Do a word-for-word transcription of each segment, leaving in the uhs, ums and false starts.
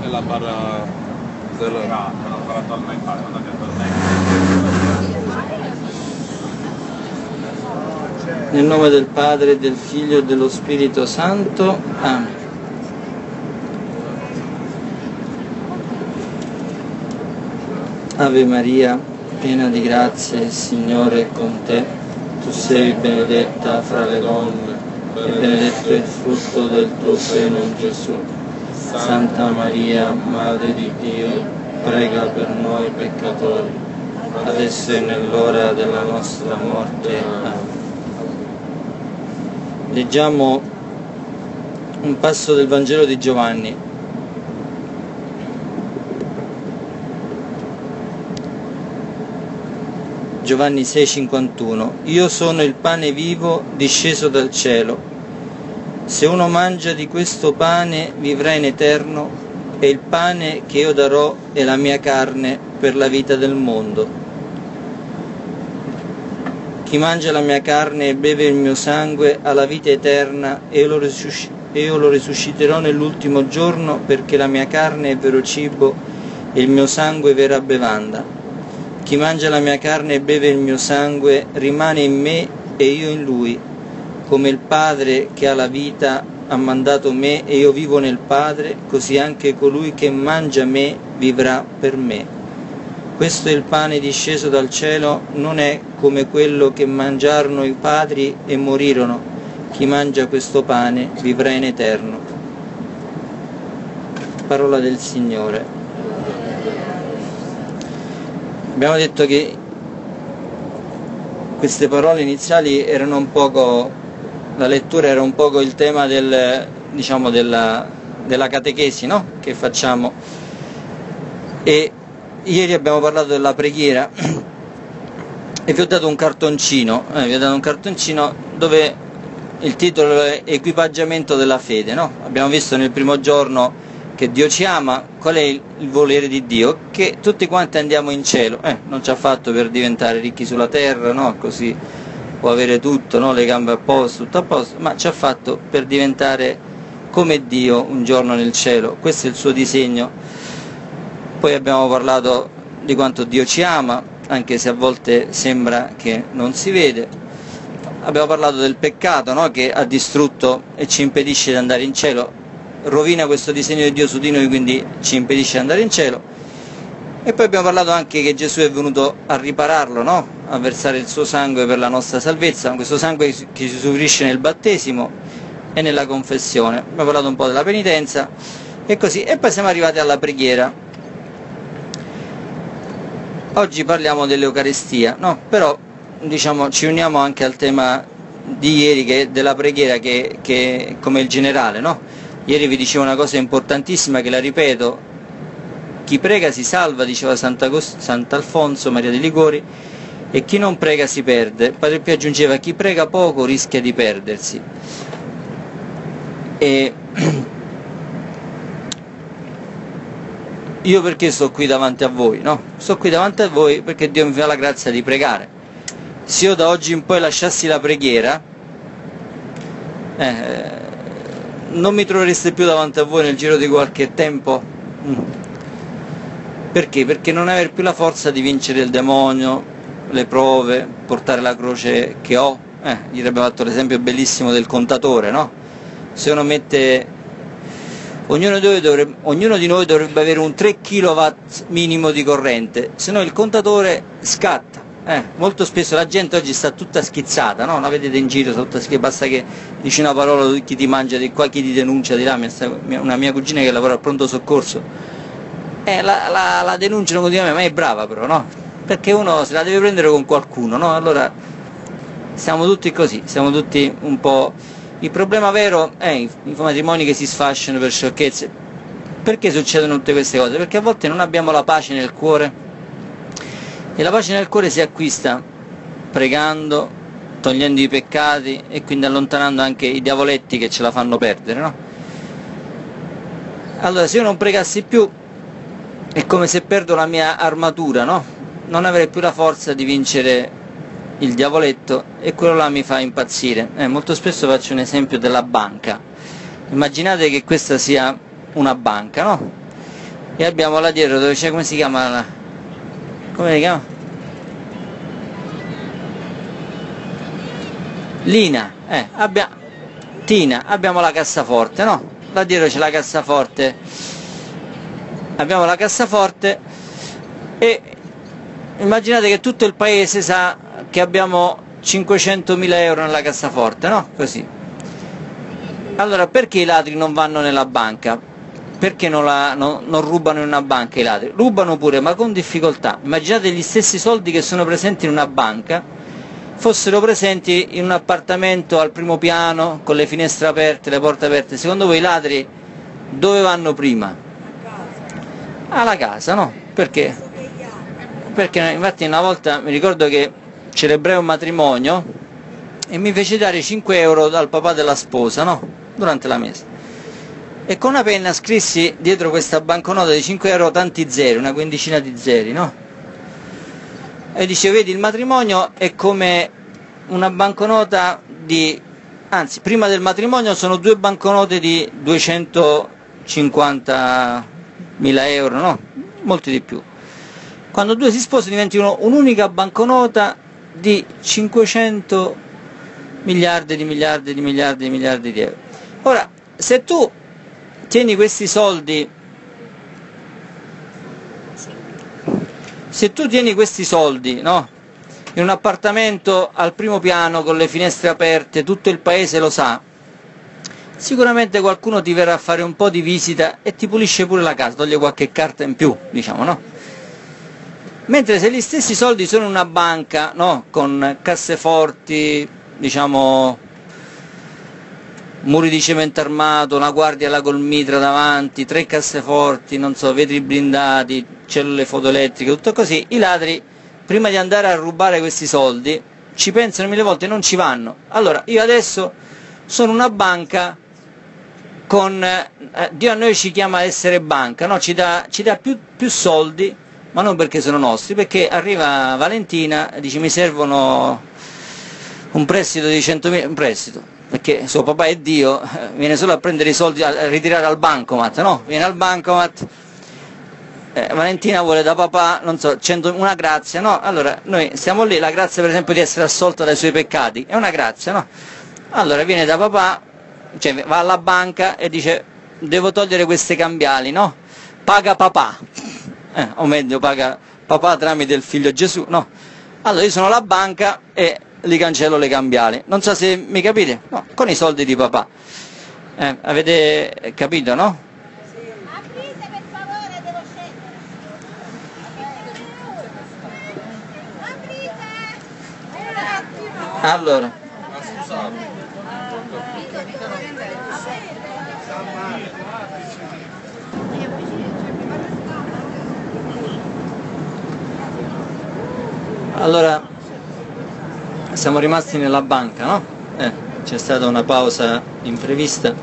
nella barra zero. Nel nome del Padre, del Figlio e dello Spirito Santo. Amen. Ave Maria, piena di grazia, il Signore è con te. Tu sei benedetta fra le donne e benedetto è il frutto del tuo seno, Gesù. Santa Maria, Madre di Dio, prega per noi peccatori, adesso e nell'ora della nostra morte. Amen. Leggiamo un passo del Vangelo di Giovanni. Giovanni sei cinquantuno. Io sono il pane vivo disceso dal cielo. Se uno mangia di questo pane vivrà in eterno, e il pane che io darò è la mia carne per la vita del mondo. Chi mangia la mia carne e beve il mio sangue ha la vita eterna, e io lo, risusc- io lo risusciterò nell'ultimo giorno, perché la mia carne è vero cibo e il mio sangue è vera bevanda. Chi mangia la mia carne e beve il mio sangue rimane in me e io in lui. Come il Padre che ha la vita ha mandato me e io vivo nel Padre, così anche colui che mangia me vivrà per me. Questo è il pane disceso dal cielo, non è come quello che mangiarono i padri e morirono. Chi mangia questo pane vivrà in eterno. Parola del Signore. Abbiamo detto che queste parole iniziali erano un poco, la lettura era un poco il tema del, diciamo, della, della catechesi, no? Che facciamo. E ieri abbiamo parlato della preghiera e vi ho dato un cartoncino, eh, vi ho dato un cartoncino dove il titolo è Equipaggiamento della fede, no? Abbiamo visto nel primo giorno che Dio ci ama, qual è il, il volere di Dio? Che tutti quanti andiamo in cielo, eh, non ci ha fatto per diventare ricchi sulla terra, no? Così può avere tutto, no? Le gambe a posto, tutto a posto, ma ci ha fatto per diventare come Dio un giorno nel cielo. Questo è il suo disegno. Poi abbiamo parlato di quanto Dio ci ama, anche se a volte sembra che non si vede. Abbiamo parlato del peccato, no? Che ha distrutto e ci impedisce di andare in cielo, rovina questo disegno di Dio su di noi, quindi ci impedisce di andare in cielo. E poi abbiamo parlato anche che Gesù è venuto a ripararlo, no? A versare il suo sangue per la nostra salvezza, questo sangue che si usufruisce nel battesimo e nella confessione. Abbiamo parlato un po' della penitenza e così, e poi siamo arrivati alla preghiera. Oggi parliamo dell'Eucaristia, no? Però diciamo ci uniamo anche al tema di ieri, che è della preghiera, che, che come il generale, no? Ieri vi dicevo una cosa importantissima che la ripeto: chi prega si salva, diceva Sant'Alfonso Maria de' Liguori, e chi non prega si perde. Padre Pio aggiungeva: chi prega poco rischia di perdersi. E io perché sto qui davanti a voi? No? Sto qui davanti a voi perché Dio mi fa la grazia di pregare. Se io da oggi in poi lasciassi la preghiera, eh, non mi trovereste più davanti a voi nel giro di qualche tempo. Mm. Perché? Perché non aver più la forza di vincere il demonio, le prove, portare la croce che ho. Eh, ieri abbiamo fatto l'esempio bellissimo del contatore, no? Se uno mette... Ognuno di, noi dovrebbe, ognuno di noi dovrebbe avere un tre chilowatt minimo di corrente, se no il contatore scatta. Eh, molto spesso la gente oggi sta tutta schizzata, no? La vedete in giro, tutta schizzata, basta che dici una parola, chi ti mangia di qua, chi ti denuncia di là. Una mia cugina che lavora al pronto soccorso, eh, la, la, la denunciano continuamente, ma è brava però, no? Perché uno se la deve prendere con qualcuno, no? Allora siamo tutti così, siamo tutti un po'... Il problema vero è i, i matrimoni che si sfasciano per sciocchezze. Perché succedono tutte queste cose? Perché a volte non abbiamo la pace nel cuore, e la pace nel cuore si acquista pregando, togliendo i peccati e quindi allontanando anche i diavoletti che ce la fanno perdere, no? Allora, se io non pregassi più è come se perdo la mia armatura, no? Non avrei più la forza di vincere il diavoletto, e quello là mi fa impazzire. Eh, molto spesso faccio un esempio della banca. Immaginate che questa sia una banca, no? e abbiamo là dietro dove c'è, come si chiama la, come si chiama? Lina, eh, abbia, Tina, abbiamo la cassaforte, no? Là dietro c'è la cassaforte, abbiamo la cassaforte e immaginate che tutto il paese sa che abbiamo cinquecentomila euro nella cassaforte, no? Così. Allora perché i ladri non vanno nella banca? Perché non, la, no, non rubano in una banca i ladri? Rubano pure, ma con difficoltà. Immaginate gli stessi soldi che sono presenti in una banca fossero presenti in un appartamento al primo piano con le finestre aperte, le porte aperte. Secondo voi i ladri dove vanno prima? Alla casa, no? Perché? Perché infatti una volta mi ricordo che celebrai un matrimonio e mi fece dare cinque euro dal papà della sposa, no? Durante la messa. E con una penna scrissi dietro questa banconota di cinque euro tanti zeri, una quindicina di zeri, no? E dice, vedi, il matrimonio è come una banconota di, anzi, prima del matrimonio sono due banconote di duecentocinquantamila euro, no? Molti di più. Quando due si sposano diventano un'unica banconota di cinquecento miliardi di miliardi di miliardi di miliardi di euro. Ora, se tu tieni questi soldi, se tu tieni questi soldi, no? In un appartamento al primo piano con le finestre aperte, tutto il paese lo sa, sicuramente qualcuno ti verrà a fare un po' di visita e ti pulisce pure la casa, toglie qualche carta in più, diciamo, no? Mentre se gli stessi soldi sono in una banca, no? Con casseforti, diciamo, muri di cemento armato, una guardia alla golmitra davanti, tre casseforti, non so, vetri blindati, cellule fotoelettriche, tutto così, i ladri prima di andare a rubare questi soldi ci pensano mille volte e non ci vanno. Allora io adesso sono una banca con, eh, Dio a noi ci chiama a essere banca, no? Ci dà, ci dà più, più soldi, ma non perché sono nostri, perché arriva Valentina e dice mi servono un prestito di centomila, un prestito, perché suo papà è Dio, viene solo a prendere i soldi, a ritirare al bancomat, no? Viene al bancomat, eh, Valentina vuole da papà, non so, cento, una grazia, no? Allora noi stiamo lì, la grazia per esempio di essere assolta dai suoi peccati, è una grazia, no? Allora viene da papà, cioè va alla banca e dice devo togliere queste cambiali, no? Paga papà, eh, o meglio paga papà tramite il figlio Gesù, no? Allora io sono la banca e li cancello le cambiali, non so se mi capite, no? Con i soldi di papà, eh, avete capito, no? Aprite per favore, devo scendere. Aprite! Un attimo! Allora, Ma scusate. allora siamo rimasti nella banca, no? Eh, c'è stata una pausa imprevista.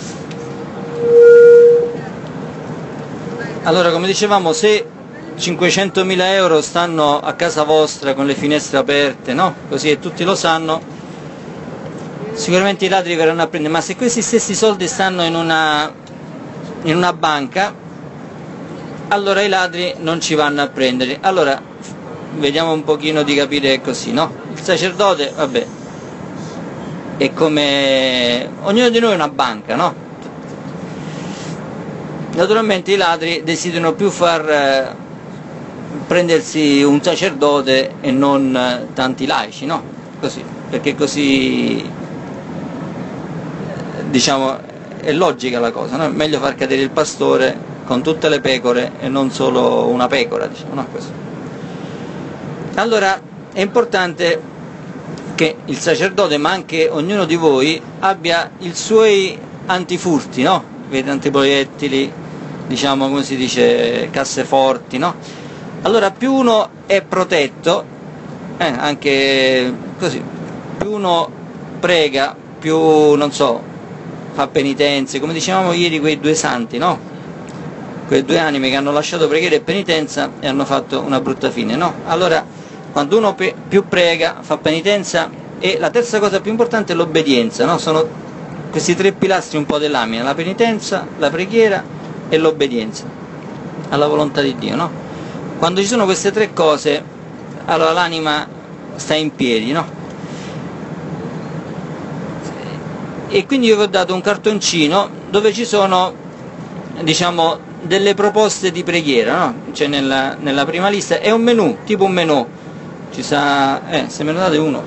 Allora, come dicevamo, se cinquecentomila euro stanno a casa vostra con le finestre aperte, no? Così e tutti lo sanno, sicuramente i ladri verranno a prendere, ma se questi stessi soldi stanno in una, in una banca, allora i ladri non ci vanno a prendere. Allora, vediamo un pochino di capire così, no? Il sacerdote, vabbè, è come ognuno di noi è una banca, no? Naturalmente i ladri desiderano più far eh, prendersi un sacerdote e non eh, tanti laici, no? Così, perché così, diciamo, è logica la cosa, no? È meglio far cadere il pastore con tutte le pecore e non solo una pecora, diciamo, no? Così. Allora è importante che il sacerdote, ma anche ognuno di voi, abbia i suoi antifurti, no? Vedi, antiproiettili, diciamo, come si dice, casseforti, no? Allora più uno è protetto, eh, anche così, più uno prega, più, non so, fa penitenze, come dicevamo ieri quei due santi, no? Quelle due anime che hanno lasciato preghiera e penitenza e hanno fatto una brutta fine, no? Allora quando uno più prega, fa penitenza, e la terza cosa più importante è l'obbedienza, no? Sono questi tre pilastri un po' dell'anima, la penitenza, la preghiera e l'obbedienza. alla volontà di Dio, no? Quando ci sono queste tre cose, allora l'anima sta in piedi, no? E quindi io vi ho dato un cartoncino dove ci sono, diciamo, delle proposte di preghiera, no? Cioè nella, nella prima lista è un menù, tipo un menù, ci sa, eh, se me ne date uno,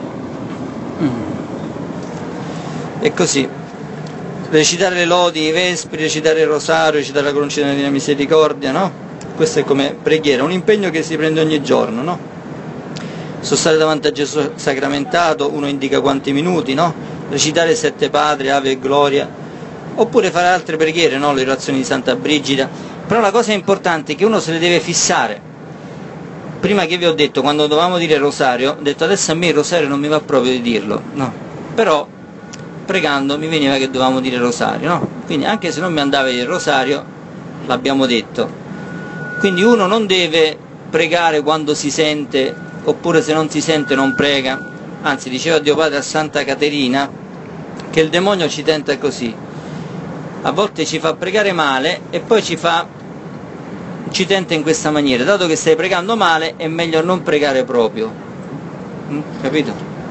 è così: recitare le lodi, i vespri, recitare il rosario, recitare la croce della misericordia, no? Questo è come preghiera, un impegno che si prende ogni giorno, no? Sostare davanti a Gesù sacramentato, uno indica quanti minuti, no? Recitare sette Padre, Ave e Gloria, oppure fare altre preghiere, no? Le orazioni di Santa Brigida. Però la cosa importante è che uno se le deve fissare. Prima che vi ho detto, quando dovevamo dire il rosario, ho detto adesso a me il rosario non mi va proprio di dirlo, no? Però pregando mi veniva che dovevamo dire il rosario, no? Quindi anche se non mi andava il rosario, l'abbiamo detto. Quindi uno non deve pregare quando si sente, oppure se non si sente non prega. Anzi, diceva Dio Padre a Santa Caterina che il demonio ci tenta così: a volte ci fa pregare male e poi ci fa ci tenta in questa maniera: dato che stai pregando male è meglio non pregare proprio, mm? Capito?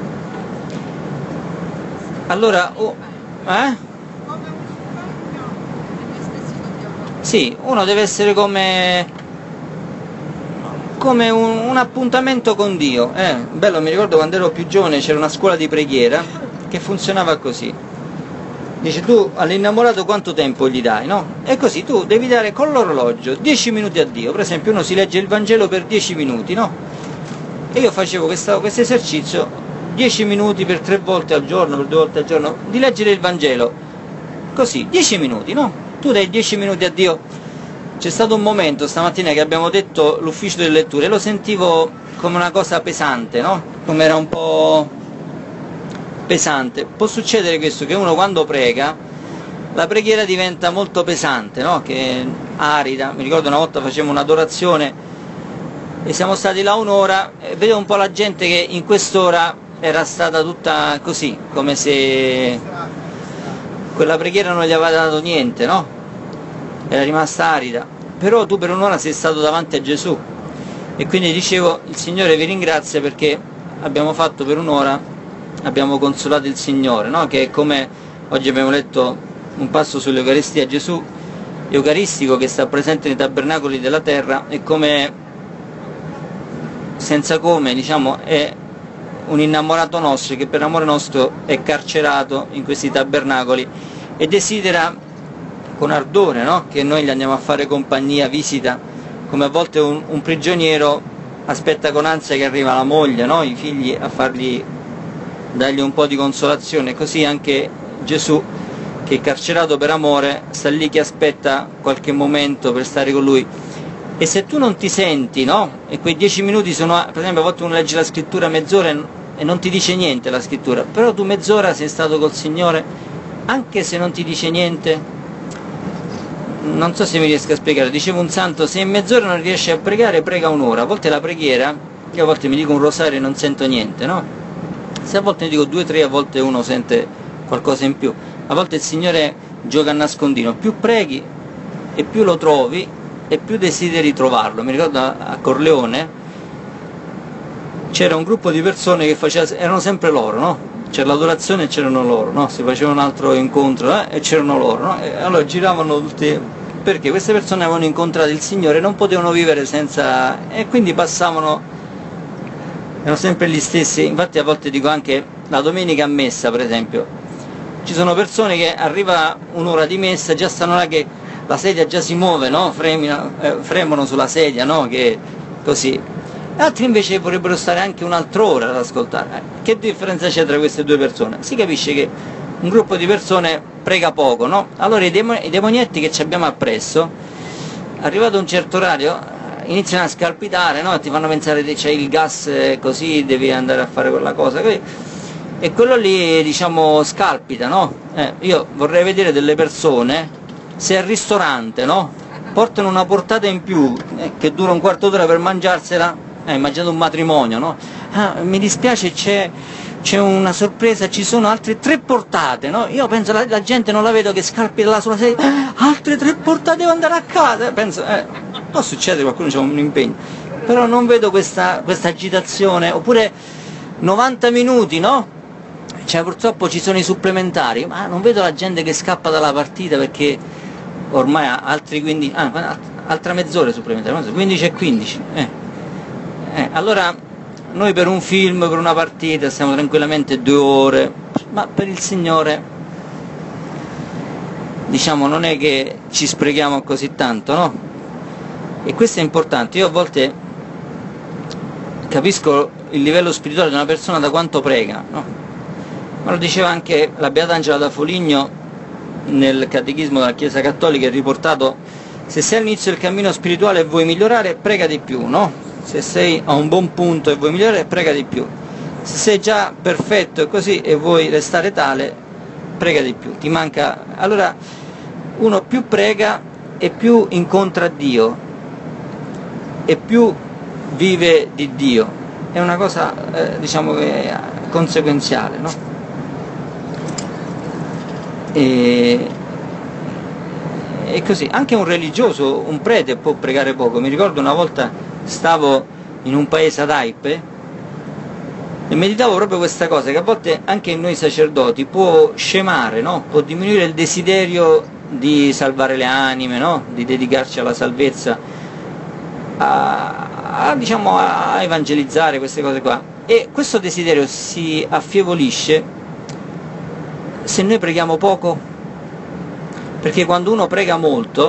Allora oh, eh? Sì, uno deve essere come, come un, un appuntamento con Dio. Eh, bello, mi ricordo quando ero più giovane c'era una scuola di preghiera che funzionava così. Dice, tu all'innamorato quanto tempo gli dai, no? E così tu devi dare con l'orologio dieci minuti a Dio. Per esempio uno si legge il Vangelo per dieci minuti, no? E io facevo questo esercizio, dieci minuti per tre volte al giorno, per due volte al giorno, di leggere il Vangelo. Così, dieci minuti, no? Tu dai dieci minuti a Dio. C'è stato un momento stamattina che abbiamo detto l'ufficio delle letture e lo sentivo come una cosa pesante, no? Come era un po' pesante. Può succedere questo, che uno quando prega la preghiera diventa molto pesante, no? Che è arida. Mi ricordo una volta facevamo un'adorazione e siamo stati là un'ora e vedevo un po' la gente che in quest'ora era stata tutta così, come se quella preghiera non gli aveva dato niente, no? Era rimasta arida. Però tu per un'ora sei stato davanti a Gesù e quindi dicevo, il Signore vi ringrazia perché abbiamo fatto per un'ora, abbiamo consolato il Signore, no? Che è come oggi abbiamo letto un passo sull'Eucaristia, Gesù eucaristico che sta presente nei tabernacoli della terra, e come, senza come, diciamo, è un innamorato nostro che per amore nostro è carcerato in questi tabernacoli e desidera con ardore, no? Che noi gli andiamo a fare compagnia, visita, come a volte un, un prigioniero aspetta con ansia che arriva la moglie, no? I figli a fargli, dargli un po' di consolazione. Così anche Gesù, che è carcerato per amore, sta lì che aspetta qualche momento per stare con lui. E se tu non ti senti, no? E quei dieci minuti sono, per esempio a volte uno legge la scrittura mezz'ora e non ti dice niente la scrittura, però tu mezz'ora sei stato col Signore, anche se non ti dice niente. Non so se mi riesco a spiegare. Diceva un santo, se in mezz'ora non riesci a pregare, prega un'ora. A volte la preghiera, io a volte mi dico un rosario e non sento niente, no? Se a volte ne dico due o tre, a volte uno sente qualcosa in più. A volte il Signore gioca a nascondino, più preghi e più lo trovi e più desideri trovarlo. Mi ricordo a Corleone c'era un gruppo di persone che faceva, erano sempre loro, no? C'era l'adorazione e c'erano loro, no? Si faceva un altro incontro eh? e c'erano loro, no? E allora giravano tutti, perché queste persone avevano incontrato il Signore e non potevano vivere senza, e quindi passavano, erano sempre gli stessi. Infatti a volte dico anche la domenica a messa, per esempio, ci sono persone che arriva un'ora di messa, già stanno là che la sedia già si muove, no? Fremino, eh, fremono sulla sedia, no? Che così. Altri invece vorrebbero stare anche un'altra ora ad ascoltare. Che differenza c'è tra queste due persone? Si capisce che un gruppo di persone prega poco, no? Allora i, demo, i demonietti che ci abbiamo appresso, arrivato a un certo orario, iniziano a scalpitare, no? Ti fanno pensare che c'è il gas così, devi andare a fare quella cosa. E quello lì, diciamo, scalpita, no? Eh, io vorrei vedere delle persone, se al ristorante, no? Portano una portata in più, eh, che dura un quarto d'ora per mangiarsela. Eh, immaginate un matrimonio, no? Ah, mi dispiace, c'è, c'è una sorpresa, ci sono altre tre portate, no? Io penso, la, la gente non la vedo che scalpita là sulla sedia, ah, altre tre portate, devo andare a casa, penso, eh, può succedere, qualcuno c'ha un impegno, però non vedo questa, questa agitazione, oppure novanta minuti, no? Cioè purtroppo ci sono i supplementari, ma non vedo la gente che scappa dalla partita perché ormai ha altri quindici, ah, altra mezz'ora supplementare, quindici e quindici. Eh. Eh, allora noi per un film, per una partita stiamo tranquillamente due ore, ma per il Signore, diciamo, non è che ci sprechiamo così tanto, no? E questo è importante. Io a volte capisco il livello spirituale di una persona da quanto prega, no? Ma lo diceva anche la Beata Angela da Foligno nel Catechismo della Chiesa Cattolica, è riportato: se sei all'inizio del cammino spirituale e vuoi migliorare, prega di più, no? Se sei a un buon punto e vuoi migliorare, prega di più. Se sei già perfetto e così e vuoi restare tale, prega di più. Ti manca. Allora uno più prega e più incontra Dio e più vive di Dio. È una cosa, eh, diciamo, che conseguenziale, no? E, e così, anche un religioso, un prete può pregare poco. Mi ricordo una volta stavo in un paese ad Aipe e meditavo proprio questa cosa, che a volte anche in noi sacerdoti può scemare, no? Può diminuire il desiderio di salvare le anime, no? Di dedicarci alla salvezza, a, a, diciamo, a evangelizzare, queste cose qua, e questo desiderio si affievolisce se noi preghiamo poco, perché quando uno prega molto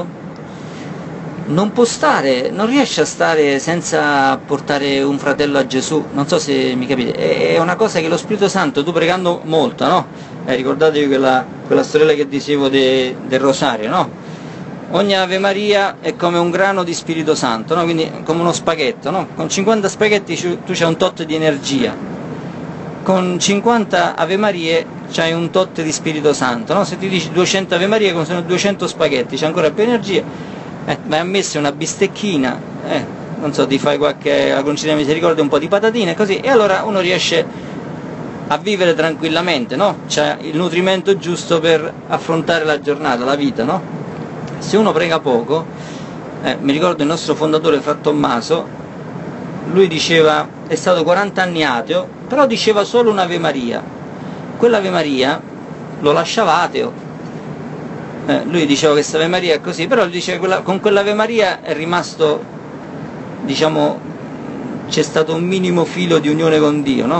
non può stare, non riesce a stare senza portare un fratello a Gesù, non so se mi capite, è una cosa che lo Spirito Santo, tu pregando molto, no? Eh, ricordatevi quella, quella storiella che dicevo de, del rosario, no? Ogni Ave Maria è come un grano di Spirito Santo, no? Quindi come uno spaghetto, no? Con cinquanta spaghetti tu c'hai un tot di energia, con cinquanta Ave Marie c'hai un tot di Spirito Santo, no? Se ti dici duecento Ave Marie, come sono duecento spaghetti, c'è ancora più energia, eh, vai a messa una bistecchina, eh, non so, ti fai qualche, la concina di misericordia, un po' di patatine, così, e allora uno riesce a vivere tranquillamente, no? C'è il nutrimento giusto per affrontare la giornata, la vita, no? Se uno prega poco, eh, mi ricordo il nostro fondatore Fra Tommaso, lui diceva, è stato quaranta anni ateo, però diceva solo un'Ave Maria, quell'Ave Maria lo lasciava ateo, eh, lui diceva che questa Ave Maria è così, però diceva quella, con quell'Ave Maria è rimasto, diciamo, c'è stato un minimo filo di unione con Dio, no?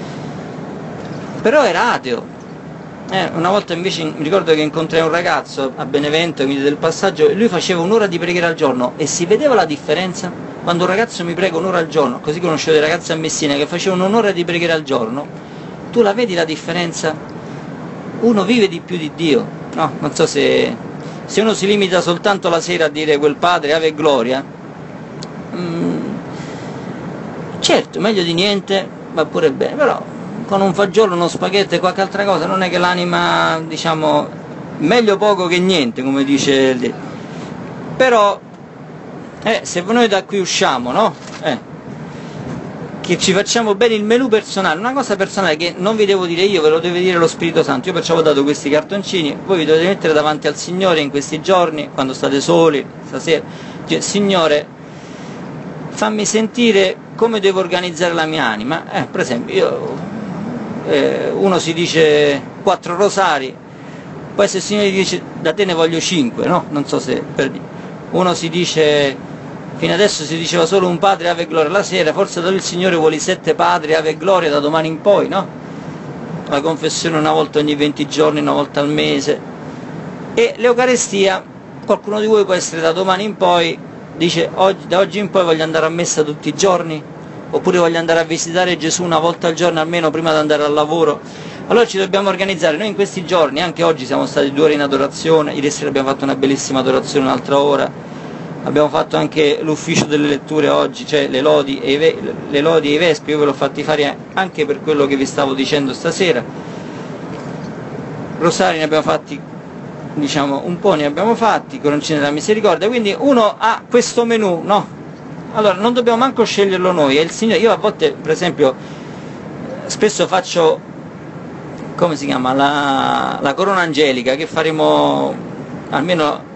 Però era ateo. Eh, una volta invece mi ricordo che incontrai un ragazzo a Benevento, quindi del passaggio, e lui faceva un'ora di preghiera al giorno e si vedeva la differenza. Quando un ragazzo mi prega un'ora al giorno, così conoscevo dei ragazzi a Messina che facevano un'ora di preghiera al giorno, tu la vedi la differenza? Uno vive di più di Dio, no? Non so se, se uno si limita soltanto la sera a dire quel Padre Ave Gloria, mm, certo, meglio di niente, va pure bene, però con un fagiolo, uno spaghetto e qualche altra cosa, non è che l'anima, diciamo, meglio poco che niente, come dice il detto. Però, eh, se noi da qui usciamo, no? Eh, che ci facciamo bene il menù personale, una cosa personale che non vi devo dire io, ve lo deve dire lo Spirito Santo. Io perciò ho dato questi cartoncini, voi vi dovete mettere davanti al Signore in questi giorni, quando state soli, stasera, cioè, Signore, fammi sentire come devo organizzare la mia anima. Eh, per esempio, io... Eh, uno si dice quattro rosari, poi se il Signore dice da te ne voglio cinque, no? Non so se per dire. Uno si dice, fino adesso si diceva solo un Padre Ave Gloria la sera, forse da lui il Signore vuole sette Padri Ave Gloria da domani in poi, no? La confessione una volta ogni venti giorni, una volta al mese, e l'Eucarestia, qualcuno di voi può essere da domani in poi, dice oggi, da oggi in poi voglio andare a messa tutti i giorni, oppure voglio andare a visitare Gesù una volta al giorno almeno prima di andare al lavoro. Allora ci dobbiamo organizzare. Noi in questi giorni, anche oggi siamo stati due ore in adorazione, ieri sera abbiamo fatto una bellissima adorazione un'altra ora, abbiamo fatto anche l'ufficio delle letture oggi, cioè le lodi e i, ve le lodi e i vespi, io ve l'ho fatti fare anche per quello che vi stavo dicendo stasera. Rosari ne abbiamo fatti, diciamo, un po' ne abbiamo fatti, coroncine della misericordia, quindi uno ha questo menù, no? Allora, non dobbiamo manco sceglierlo noi, è il Signore. Io a volte, per esempio, spesso faccio, come si chiama, la, la corona angelica, che faremo almeno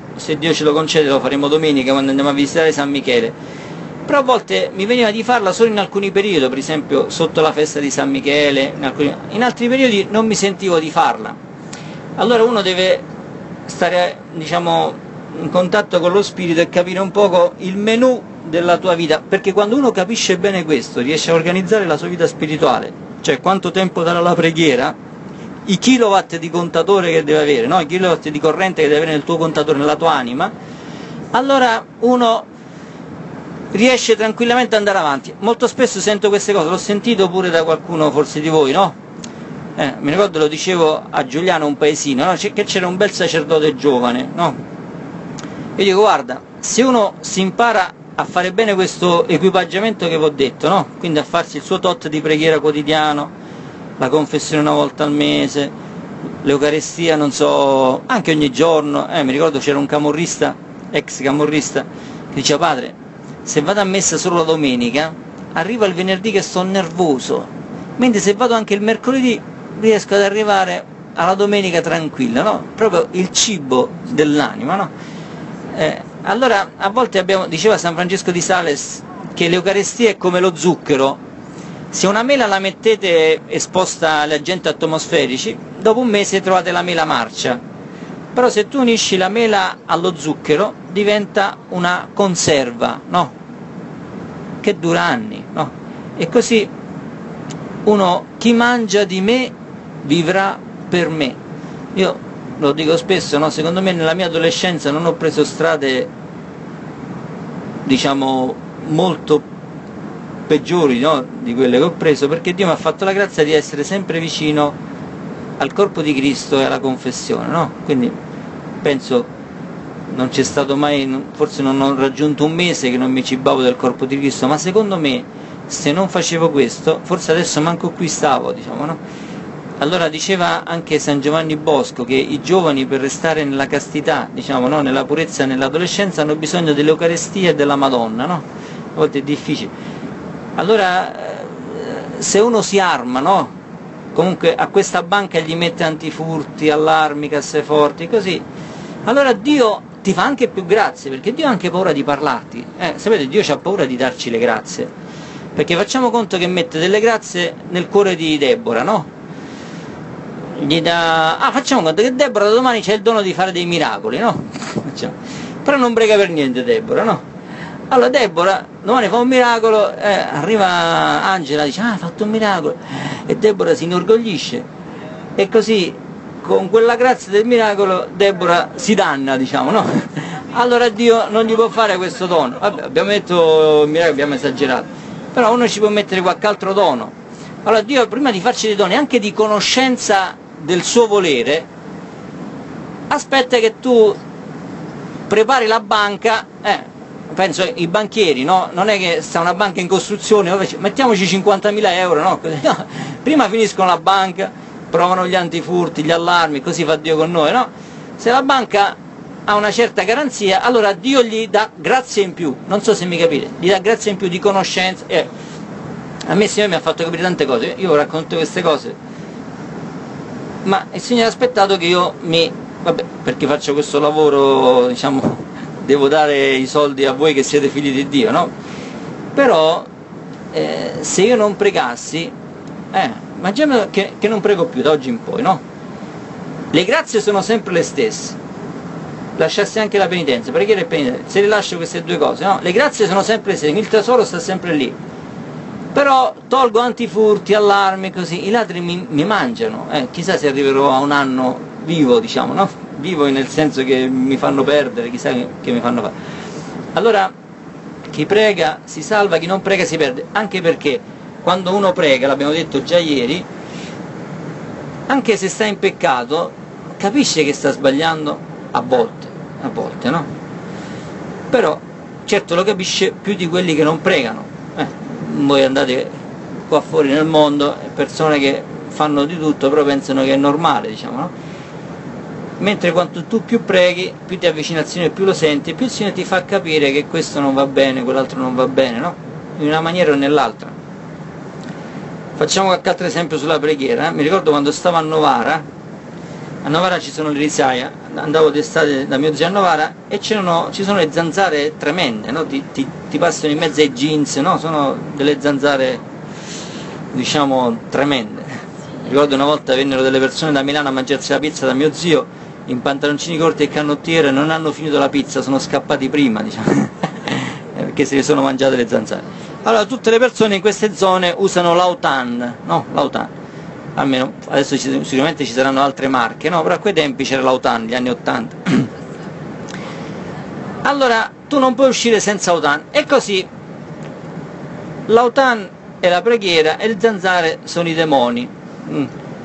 se Dio ce lo concede lo faremo domenica quando andiamo a visitare San Michele, però a volte mi veniva di farla solo in alcuni periodi, per esempio sotto la festa di San Michele, in, alcuni, in altri periodi non mi sentivo di farla. Allora uno deve stare, diciamo, in contatto con lo spirito e capire un poco il menù della tua vita, perché quando uno capisce bene questo riesce a organizzare la sua vita spirituale, cioè quanto tempo darà la preghiera, i kilowatt di contatore che deve avere, no? I kilowatt di corrente che deve avere nel tuo contatore, nella tua anima, allora uno riesce tranquillamente ad andare avanti. Molto spesso sento queste cose, l'ho sentito pure da qualcuno forse di voi, no? Eh, mi ricordo, lo dicevo a Giuliano, un paesino, no? Che c'era un bel sacerdote giovane, no? Io dico, guarda, se uno si impara a fare bene questo equipaggiamento che vi ho detto, no? Quindi a farsi il suo tot di preghiera quotidiano, la confessione una volta al mese, l'Eucaristia, non so, anche ogni giorno, eh, mi ricordo c'era un camorrista, ex camorrista, che diceva, padre, se vado a messa solo la domenica, arrivo il venerdì che sto nervoso, mentre se vado anche il mercoledì riesco ad arrivare alla domenica tranquilla, no? Proprio il cibo dell'anima, no? Eh, allora a volte abbiamo, diceva San Francesco di Sales, che l'Eucaristia è come lo zucchero. Se una mela la mettete esposta agli agenti atmosferici, dopo un mese trovate la mela marcia, però se tu unisci la mela allo zucchero diventa una conserva, no? Che dura anni, no? E così uno, chi mangia di me vivrà per me. Io lo dico spesso, no? Secondo me nella mia adolescenza non ho preso strade, diciamo, molto peggiori, no? Di quelle che ho preso, perché Dio mi ha fatto la grazia di essere sempre vicino al corpo di Cristo e alla confessione, no? Quindi penso non c'è stato mai, forse non ho raggiunto un mese che non mi cibavo del corpo di Cristo, ma secondo me se non facevo questo forse adesso manco qui stavo, diciamo, no? Allora diceva anche San Giovanni Bosco che i giovani, per restare nella castità, diciamo, no? Nella purezza nell'adolescenza, hanno bisogno dell'Eucaristia e della Madonna, no? A volte è difficile. Allora se uno si arma, no? Comunque a questa banca gli mette antifurti, allarmi, casseforti, così, allora Dio ti fa anche più grazie, perché Dio ha anche paura di parlarti. Eh, sapete, Dio ha paura di darci le grazie, perché facciamo conto che mette delle grazie nel cuore di Deborah, no? Gli dà... Ah, facciamo conto che Deborah da domani c'è il dono di fare dei miracoli, no? Però non prega per niente Deborah, no? Allora Deborah domani fa un miracolo, eh, arriva Angela, dice, ah, ha fatto un miracolo, e Deborah si inorgoglisce, e così con quella grazia del miracolo Deborah si danna, diciamo, no? Allora Dio non gli può fare questo dono. Vabbè, abbiamo detto il miracolo, abbiamo esagerato, però uno ci può mettere qualche altro dono. Allora Dio, prima di farci dei doni anche di conoscenza del suo volere, aspetta che tu prepari la banca, eh, penso i banchieri, no? Non è che sta una banca in costruzione, mettiamoci cinquantamila euro, no? No, prima finiscono la banca, provano gli antifurti, gli allarmi, così fa Dio con noi, no? Se la banca ha una certa garanzia, allora Dio gli dà grazie in più, non so se mi capite, gli dà grazie in più di conoscenza. Eh, a me il Signore mi ha fatto capire tante cose, io racconto queste cose, ma il Signore ha aspettato che io mi, vabbè, perché faccio questo lavoro, diciamo, devo dare i soldi a voi che siete figli di Dio, no? Però eh, se io non pregassi, eh, immaginiamo che, che non prego più da oggi in poi, no? Le grazie sono sempre le stesse, lasciassi anche la penitenza, preghiera e penitenza, se le lascio queste due cose, no? Le grazie sono sempre le stesse, il tesoro sta sempre lì, però tolgo antifurti, allarmi, così, i ladri mi, mi mangiano, eh, chissà se arriverò a un anno vivo, diciamo, no? Vivo nel senso che mi fanno perdere, chissà che, che mi fanno fare. Allora chi prega si salva, chi non prega si perde, anche perché quando uno prega, l'abbiamo detto già ieri, anche se sta in peccato capisce che sta sbagliando a volte, a volte, no? Però certo lo capisce più di quelli che non pregano. Eh, voi andate qua fuori nel mondo, persone che fanno di tutto però pensano che è normale, diciamo, no? Mentre quanto tu più preghi, più ti avvicini al Signore, più lo senti, più il Signore ti fa capire che questo non va bene, quell'altro non va bene, no? In una maniera o nell'altra. Facciamo qualche altro esempio sulla preghiera. Eh? Mi ricordo quando stavo a Novara, a Novara ci sono le risaie, andavo d'estate da mio zio a Novara e c'erano, ci sono le zanzare tremende, no? ti, ti, ti passano in mezzo ai jeans, no? Sono delle zanzare, diciamo, tremende. Ricordo una volta vennero delle persone da Milano a mangiarsi la pizza da mio zio in pantaloncini corti e canottiere, non hanno finito la pizza, sono scappati prima, diciamo, perché se li sono mangiate le zanzare. Allora tutte le persone in queste zone usano l'Autan, no? L'Autan. Almeno adesso ci, sicuramente ci saranno altre marche, no? Però a quei tempi c'era l'Autan, gli anni ottanta. Allora tu non puoi uscire senza Autan, e così l'Autan è la preghiera e le zanzare sono i demoni. Mm.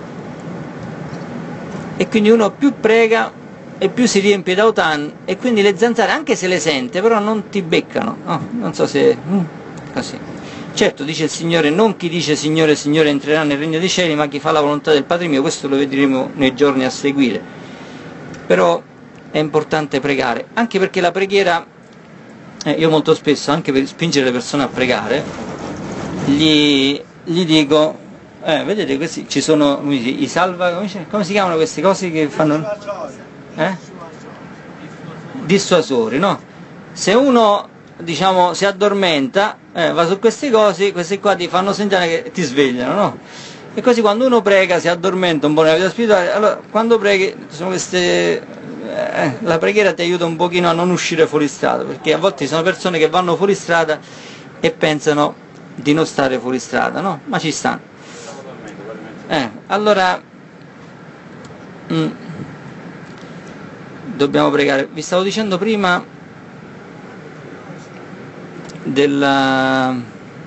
E quindi uno più prega e più si riempie d'Autan, e quindi le zanzare, anche se le sente, però non ti beccano, no? Non so se... Mm. Così. Certo, dice il Signore, non chi dice Signore, Signore entrerà nel regno dei cieli, ma chi fa la volontà del Padre mio. Questo lo vedremo nei giorni a seguire. Però è importante pregare, anche perché la preghiera, eh, io molto spesso, anche per spingere le persone a pregare, gli, gli dico, eh, vedete, questi ci sono i salva, come, come si chiamano queste cose che fanno? Eh? Dissuasori, no? Se uno, diciamo, si addormenta, eh, va su queste cose, queste qua ti fanno sentire che ti svegliano, no? E così quando uno prega, si addormenta un po' nella vita spirituale, allora quando preghi, sono queste, eh, la preghiera ti aiuta un pochino a non uscire fuori strada, perché a volte ci sono persone che vanno fuori strada e pensano di non stare fuori strada, no? Ma ci stanno. Eh, allora mm, dobbiamo pregare. Vi stavo dicendo prima della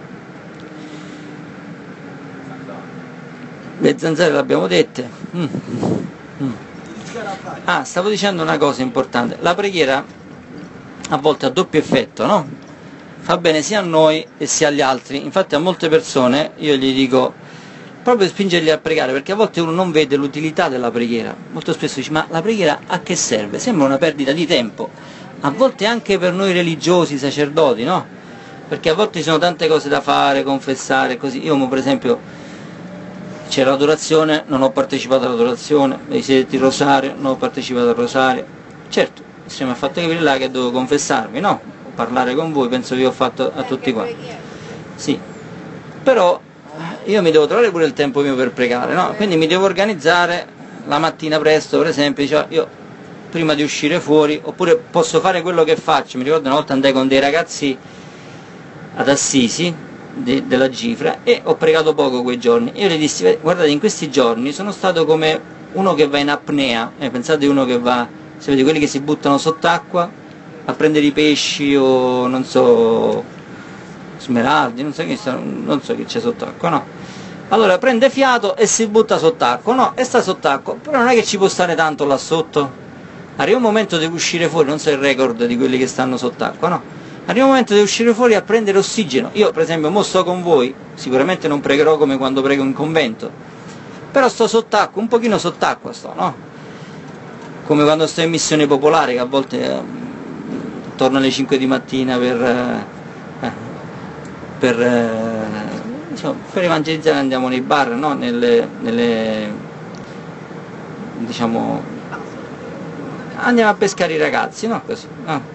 le zanzare, l'abbiamo dette. mm. Mm. Ah, stavo dicendo una cosa importante, la preghiera a volte ha doppio effetto, no? Fa bene sia a noi e sia agli altri. Infatti a molte persone io gli dico proprio spingerli a pregare, perché a volte uno non vede l'utilità della preghiera, molto spesso dice ma la preghiera a che serve? Sembra una perdita di tempo, a volte anche per noi religiosi, sacerdoti, no? Perché a volte ci sono tante cose da fare, confessare, così. Io per esempio c'è l'adorazione, non ho partecipato all'adorazione, i sedetti il rosario, non ho partecipato al rosario. Certo, se mi ha fatto capire là che devo confessarmi, no? Parlare con voi, penso che ho fatto a tutti quanti. Sì, però io mi devo trovare pure il tempo mio per pregare, no? Quindi mi devo organizzare la mattina presto, per esempio, cioè io prima di uscire fuori, oppure posso fare quello che faccio. Mi ricordo una volta andai con dei ragazzi ad Assisi de, della Gifra e ho pregato poco quei giorni. Io gli dissi, guardate, in questi giorni sono stato come uno che va in apnea, eh, pensate uno che va, sapete, quelli che si buttano sott'acqua a prendere i pesci o non so, smeraldi, non so che, non so che c'è sott'acqua, no? Allora prende fiato e si butta sott'acqua, no? E sta sott'acqua, però non è che ci può stare tanto là sotto. Arriva un momento deve uscire fuori, non so il record di quelli che stanno sott'acqua, no? Arriva un momento di uscire fuori a prendere ossigeno. Io per esempio mo sto con voi, sicuramente non pregherò come quando prego in convento, però sto sott'acqua, un pochino sott'acqua sto, no? Come quando sto in missione popolare, che a volte eh, torno alle cinque di mattina per, eh, per, eh, diciamo, per evangelizzare, andiamo nei bar, no? Nelle, nelle, diciamo, andiamo a pescare i ragazzi, no? Così, no?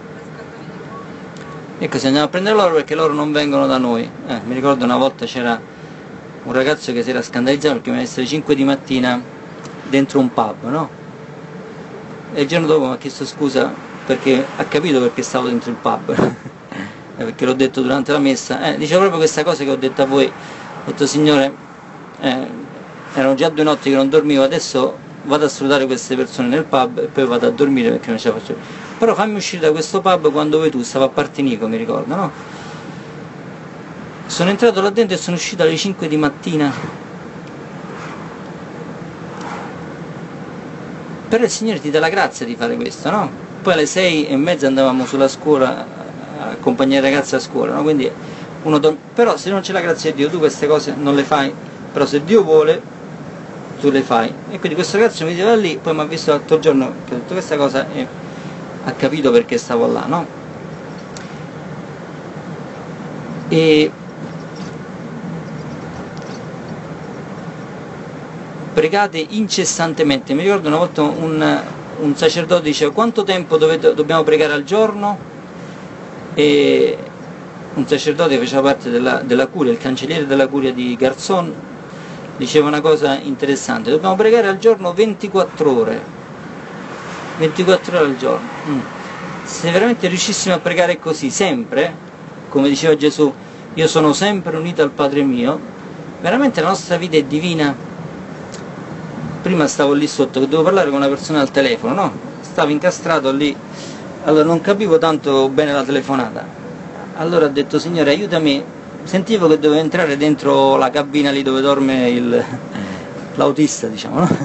E così andiamo a prendere loro perché loro non vengono da noi. Eh, mi ricordo una volta c'era un ragazzo che si era scandalizzato perché mi ha messo alle cinque di mattina dentro un pub, no? E il giorno dopo mi ha chiesto scusa perché ha capito perché stavo dentro il pub, perché l'ho detto durante la messa. Eh, diceva proprio questa cosa che ho detto a voi. Ho detto, Signore, eh, erano già due notti che non dormivo, adesso vado a salutare queste persone nel pub e poi vado a dormire perché non ce la faccio. Però fammi uscire da questo pub quando vuoi tu, stavo a Partinico, mi ricordo, no? Sono entrato là dentro e sono uscito alle cinque di mattina. Però il Signore ti dà la grazia di fare questo, no? Poi alle sei e mezza andavamo sulla scuola a accompagnare i ragazzi a scuola, no? Quindi uno dorm... Però se non c'è la grazia di Dio tu queste cose non le fai, però se Dio vuole tu le fai. E quindi questo ragazzo mi diceva lì, poi mi ha visto l'altro giorno che ho detto questa cosa e ha capito perché stavo là, no? E pregare pregate incessantemente. Mi ricordo una volta un, un sacerdote diceva: quanto tempo dovete, dobbiamo pregare al giorno? E un sacerdote che faceva parte della, della curia, il cancelliere della curia di Garzon, diceva una cosa interessante: dobbiamo pregare al giorno ventiquattro ore, ventiquattro ore al giorno. Mm. Se veramente riuscissimo a pregare così sempre, come diceva Gesù, io sono sempre unito al Padre mio, veramente la nostra vita è divina. Prima stavo lì sotto che dovevo parlare con una persona al telefono, no? Stavo incastrato lì, allora non capivo tanto bene la telefonata. Allora ho detto: Signore, aiutami. Sentivo che dovevo entrare dentro la cabina lì dove dorme il, l'autista, diciamo, no?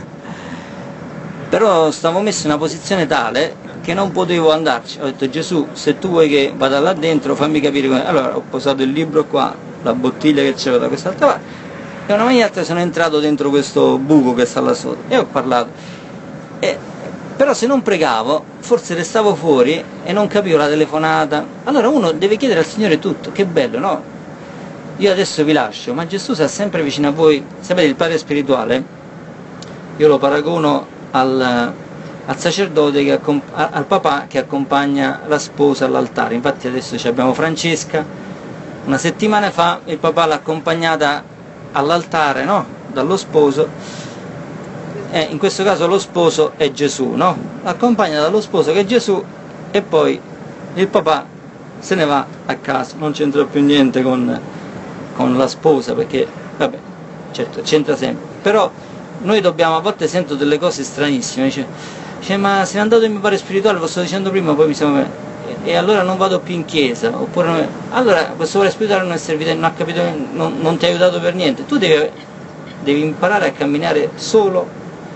Però stavo messo in una posizione tale che non potevo andarci. Ho detto: Gesù, se tu vuoi che vada là dentro, fammi capire come. Allora ho posato il libro qua, la bottiglia che c'era da quest'altra parte, e una maniera sono entrato dentro questo buco che sta là sotto e ho parlato. E, però se non pregavo, forse restavo fuori e non capivo la telefonata. Allora uno deve chiedere al Signore tutto, che bello, no? Io adesso vi lascio, ma Gesù sta sempre vicino a voi. Sapete, il padre spirituale, io lo paragono al, al sacerdote, che al papà che accompagna la sposa all'altare. Infatti adesso abbiamo Francesca, una settimana fa il papà l'ha accompagnata all'altare, no? Dallo sposo. Eh, in questo caso lo sposo è Gesù, no? Accompagna dallo sposo che è Gesù, e poi il papà se ne va a casa, non c'entra più niente con, con la sposa, perché vabbè, certo c'entra sempre, però noi dobbiamo, a volte sento delle cose stranissime, dice, dice ma se n'è andato il mio padre spirituale, lo sto dicendo prima, poi mi siamo... e, e allora non vado più in chiesa, oppure non... allora questo padre spirituale non è servito, non ha capito, non, non ti ha aiutato per niente. Tu devi, devi imparare a camminare solo,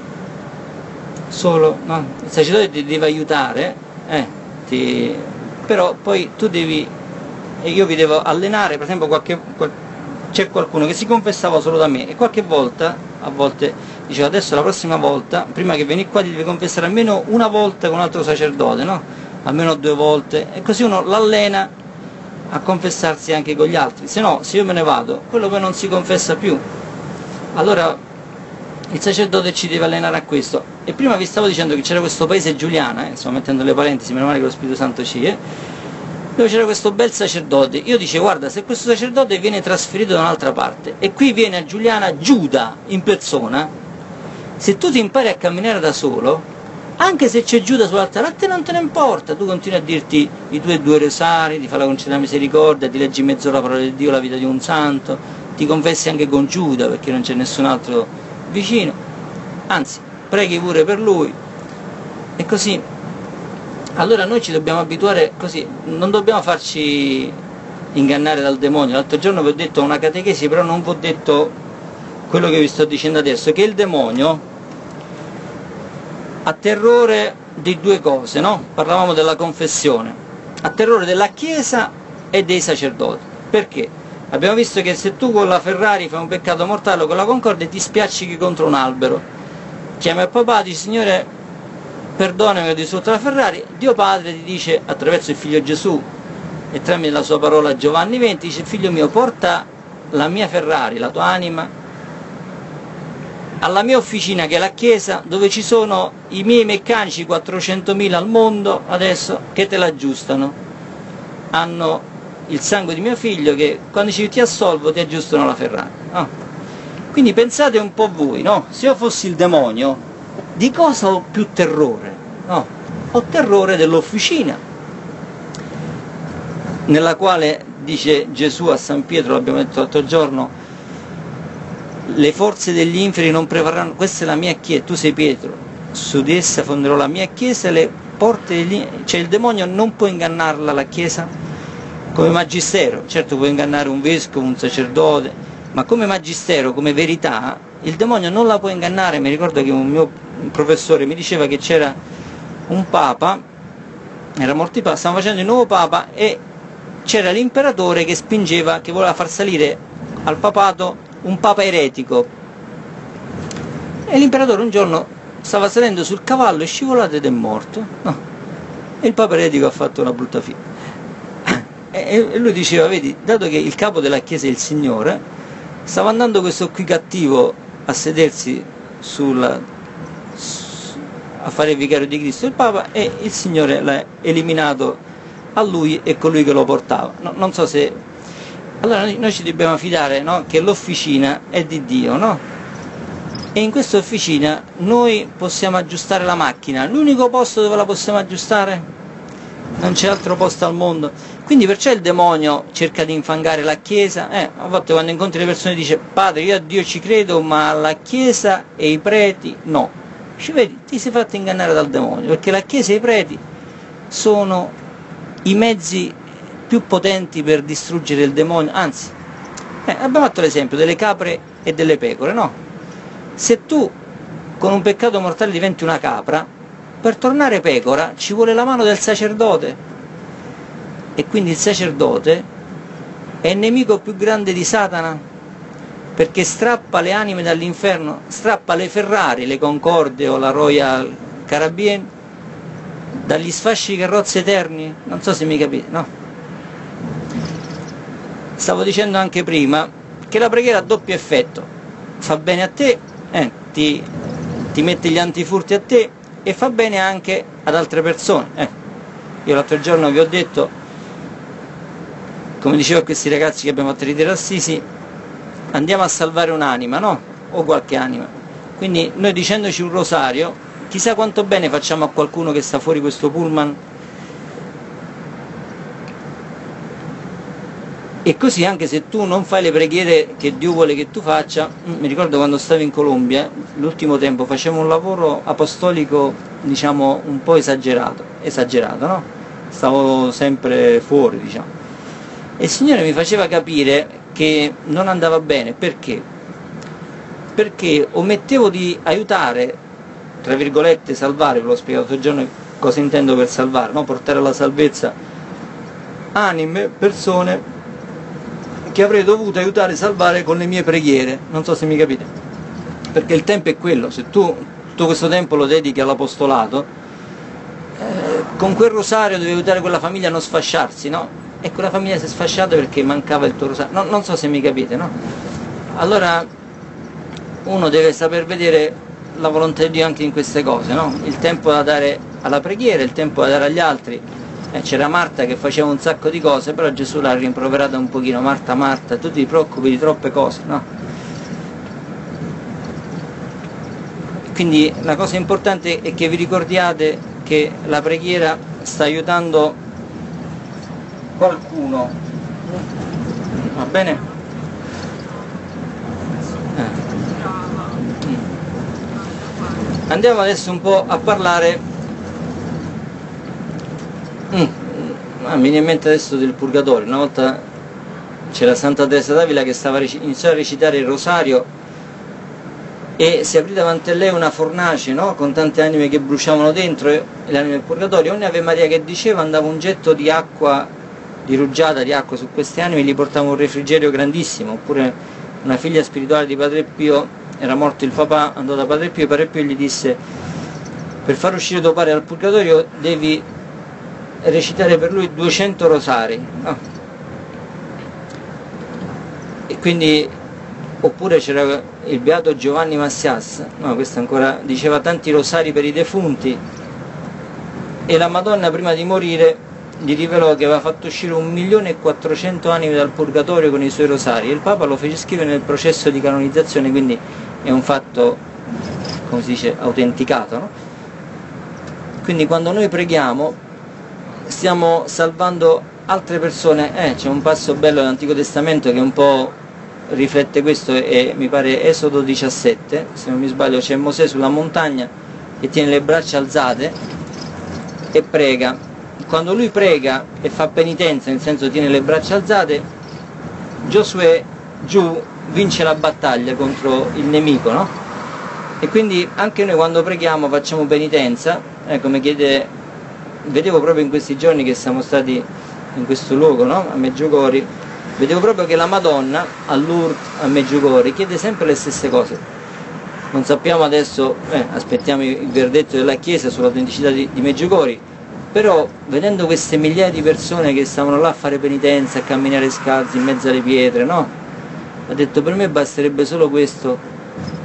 solo, no? Il sacerdote ti deve aiutare, eh, ti... però poi tu devi, e io vi devo allenare. Per esempio qualche, qual... c'è qualcuno che si confessava solo da me, e qualche volta, a volte diceva: adesso la prossima volta, prima che vieni qua, ti devi confessare almeno una volta con un altro sacerdote, no? Almeno due volte, e così uno l'allena a confessarsi anche con gli altri. Se no, se io me ne vado, quello poi non si confessa più. Allora il sacerdote ci deve allenare a questo. E prima vi stavo dicendo che c'era questo paese Giuliana, eh, sto mettendo le parentesi, meno male che lo Spirito Santo ci è, dove c'era questo bel sacerdote. Io dicevo: guarda, se questo sacerdote viene trasferito da un'altra parte e qui viene a Giuliana Giuda in persona, se tu ti impari a camminare da solo, anche se c'è Giuda sull'altare, a te non te ne importa, tu continui a dirti i tuoi due rosari, ti fai la concessione della misericordia, ti leggi mezz'ora la parola di Dio, la vita di un santo, ti confessi anche con Giuda perché non c'è nessun altro vicino, anzi preghi pure per lui, e così. Allora noi ci dobbiamo abituare così, non dobbiamo farci ingannare dal demonio. L'altro giorno vi ho detto una catechesi, però non vi ho detto quello che vi sto dicendo adesso, che il demonio ha terrore di due cose, no? Parlavamo della confessione, ha terrore della Chiesa e dei sacerdoti. Perché? Abbiamo visto che se tu con la Ferrari fai un peccato mortale, con la Concorde ti spiaccichi contro un albero, chiami a papà, dici: Signore, perdonami, ho distrutto la Ferrari. Dio Padre ti dice, attraverso il Figlio Gesù e tramite la sua parola Giovanni venti, dice: figlio mio, porta la mia Ferrari, la tua anima, alla mia officina, che è la Chiesa, dove ci sono i miei meccanici, quattrocentomila al mondo adesso, che te la aggiustano, hanno il sangue di mio figlio, che quando dici ti assolvo ti aggiustano la Ferrari, no? Quindi pensate un po' voi, no? Se io fossi il demonio, di cosa ho più terrore? No? Ho terrore dell'officina, nella quale dice Gesù a San Pietro, l'abbiamo detto l'altro giorno, le forze degli inferi non prevarranno. Questa è la mia chiesa, tu sei Pietro, su di essa fonderò la mia chiesa, le porte degli... cioè il demonio non può ingannarla, la Chiesa, come magistero. Certo può ingannare un vescovo, un sacerdote, ma come magistero, come verità, il demonio non la può ingannare. Mi ricordo che un mio professore mi diceva che c'era un papa, era morto il papa, stavano facendo il nuovo papa e c'era l'imperatore che spingeva, che voleva far salire al papato un papa eretico, e l'imperatore un giorno stava salendo sul cavallo, è scivolato ed è morto, no? E il papa eretico ha fatto una brutta fine. E lui diceva: vedi, dato che il capo della chiesa è il Signore, stava andando questo qui cattivo a sedersi sul, a fare il vicario di Cristo il Papa, e il Signore l'ha eliminato a lui e colui che lo portava. No, non so se... Allora noi, noi ci dobbiamo fidare, no? Che l'officina è di Dio, no? E in questa officina noi possiamo aggiustare la macchina. L'unico posto dove la possiamo aggiustare? Non c'è altro posto al mondo. Quindi perciò il demonio cerca di infangare la Chiesa. Eh, a volte quando incontri le persone dice: padre, io a Dio ci credo, ma alla Chiesa e ai preti no. Ci vedi, ti sei fatto ingannare dal demonio, perché la Chiesa e i preti sono i mezzi più potenti per distruggere il demonio. Anzi, eh, abbiamo fatto l'esempio delle capre e delle pecore, no? Se tu con un peccato mortale diventi una capra, per tornare pecora ci vuole la mano del sacerdote, e quindi il sacerdote è il nemico più grande di Satana, perché strappa le anime dall'inferno, strappa le Ferrari, le Concorde o la Royal Caribbean dagli sfasci di carrozze eterni. Non so se mi capite, no? Stavo dicendo anche prima che la preghiera ha doppio effetto: fa bene a te, eh, ti, ti mette gli antifurti a te, e fa bene anche ad altre persone. Eh. Io l'altro giorno vi ho detto, come dicevo a questi ragazzi che abbiamo fatto ritiro Assisi, andiamo a salvare un'anima, no? O qualche anima. Quindi noi dicendoci un rosario, chissà quanto bene facciamo a qualcuno che sta fuori questo pullman. E così anche se tu non fai le preghiere che Dio vuole che tu faccia. Mi ricordo quando stavo in Colombia, l'ultimo tempo facevo un lavoro apostolico, diciamo, un po' esagerato, esagerato, no? Stavo sempre fuori, diciamo. E il Signore mi faceva capire che non andava bene. Perché? Perché omettevo di aiutare, tra virgolette, salvare, ve l'ho spiegato l'altro giorno cosa intendo per salvare, no? Portare alla salvezza anime, persone che avrei dovuto aiutare a salvare con le mie preghiere. Non so se mi capite, perché il tempo è quello. Se tu tutto questo tempo lo dedichi all'apostolato, eh, con quel rosario devi aiutare quella famiglia a non sfasciarsi, no? E quella famiglia si è sfasciata perché mancava il tuo rosario. No, non so se mi capite, no? Allora uno deve saper vedere la volontà di Dio anche in queste cose, no? Il tempo da dare alla preghiera, il tempo da dare agli altri. Eh, c'era Marta che faceva un sacco di cose, però Gesù l'ha rimproverata un pochino: Marta, Marta, tu ti preoccupi di troppe cose, no? Quindi la cosa importante è che vi ricordiate che la preghiera sta aiutando qualcuno, va bene? Eh. Andiamo adesso un po' a parlare. Mm. Ah, mi viene in mente adesso del purgatorio. Una volta c'era Santa Teresa d'Avila che stava iniziando a recitare il rosario e si aprì davanti a lei una fornace, no? Con tante anime che bruciavano dentro, e le anime del purgatorio. Ogni Ave Maria che diceva andava un getto di acqua, di rugiada di acqua su queste anime, e gli portava un refrigerio grandissimo. Oppure una figlia spirituale di Padre Pio, era morto il papà, andò da Padre Pio e Padre Pio gli disse: per far uscire tuo padre dal purgatorio devi recitare per lui duecento rosari, no? E quindi, oppure c'era il beato Giovanni Massias, no, questo ancora diceva tanti rosari per i defunti, e la Madonna prima di morire gli rivelò che aveva fatto uscire un milione e quattrocento anime dal purgatorio con i suoi rosari, e il Papa lo fece scrivere nel processo di canonizzazione, quindi è un fatto, come si dice, autenticato, no? Quindi quando noi preghiamo stiamo salvando altre persone. Eh, c'è un passo bello dell'Antico Testamento che un po' riflette questo, e mi pare Esodo diciassette, se non mi sbaglio. C'è Mosè sulla montagna che tiene le braccia alzate e prega. Quando lui prega e fa penitenza, nel senso tiene le braccia alzate, Giosuè giù vince la battaglia contro il nemico, no? E quindi anche noi quando preghiamo facciamo penitenza. Eh, come chiede, vedevo proprio in questi giorni che siamo stati in questo luogo, no? A Meggiugori, vedevo proprio che la Madonna a Lourdes, a Meggiugori, chiede sempre le stesse cose. Non sappiamo adesso, eh, aspettiamo il verdetto della Chiesa sull'autenticità di, di Meggiugori, però vedendo queste migliaia di persone che stavano là a fare penitenza, a camminare scalzi in mezzo alle pietre, no? Ha detto: per me basterebbe solo questo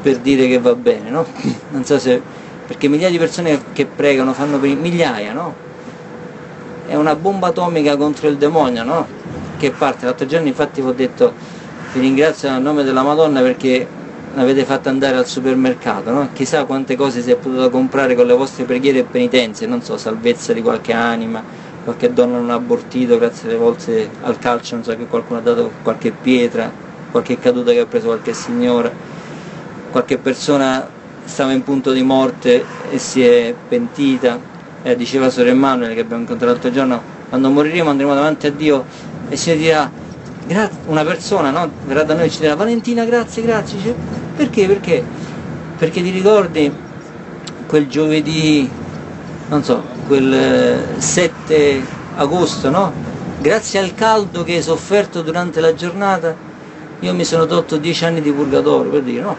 per dire che va bene, no? Non so se, perché migliaia di persone che pregano fanno per migliaia, no? È una bomba atomica contro il demonio, no? Che parte. L'altro giorno infatti vi ho detto, vi ringrazio a nome della Madonna perché l'avete fatta andare al supermercato, no? Chissà quante cose si è potuto comprare con le vostre preghiere e penitenze, non so, salvezza di qualche anima, qualche donna non ha abortito grazie alle volte al calcio, non so, che qualcuno ha dato qualche pietra, qualche caduta che ha preso qualche signora, qualche persona stava in punto di morte e si è pentita, eh, diceva Sor Emanuele che abbiamo incontrato l'altro giorno, quando moriremo andremo davanti a Dio e si dirà, una persona, no? Verrà da noi e ci dirà, Valentina grazie, grazie, dice, perché? Perché? Perché ti ricordi quel giovedì, non so, quel sette agosto, no? Grazie al caldo che hai sofferto durante la giornata, io mi sono tolto dieci anni di purgatorio, per dire, no?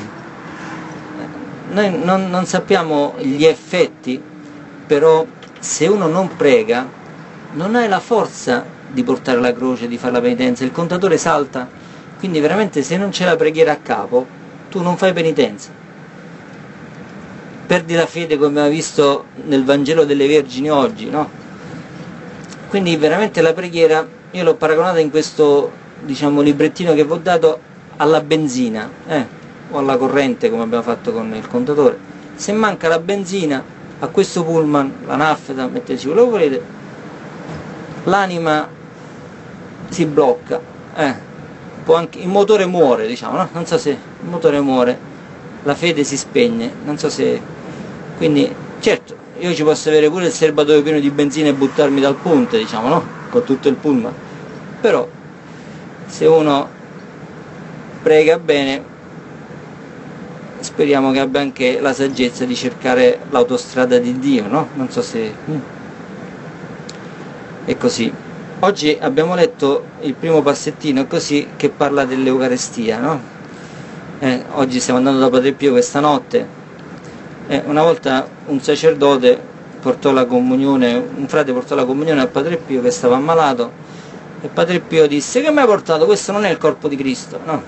Noi non, non sappiamo gli effetti, però se uno non prega, non hai la forza di portare la croce, di fare la penitenza, il contatore salta, quindi veramente se non c'è la preghiera a capo, tu non fai penitenza. Perdi la fede come abbiamo visto nel Vangelo delle Vergini oggi, no? Quindi veramente la preghiera, io l'ho paragonata in questo, diciamo, librettino che vi ho dato alla benzina, eh, o alla corrente come abbiamo fatto con il contatore. Se manca la benzina, a questo pullman, la naffeta, metteteci quello che volete, l'anima si blocca, eh, può anche, il motore muore, diciamo, no? Non so se il motore muore, la fede si spegne, non so se, quindi certo io ci posso avere pure il serbatoio pieno di benzina e buttarmi dal ponte, diciamo, no? Con tutto il pullman, però se uno prega bene, speriamo che abbia anche la saggezza di cercare l'autostrada di Dio, no? Non so se è così. Oggi abbiamo letto il primo passettino così che parla dell'Eucarestia, no? Eh, oggi stiamo andando da Padre Pio questa notte. Eh, una volta un sacerdote portò la comunione, un frate portò la comunione a Padre Pio che stava ammalato e Padre Pio disse: che mi hai portato? Questo non è il corpo di Cristo, no?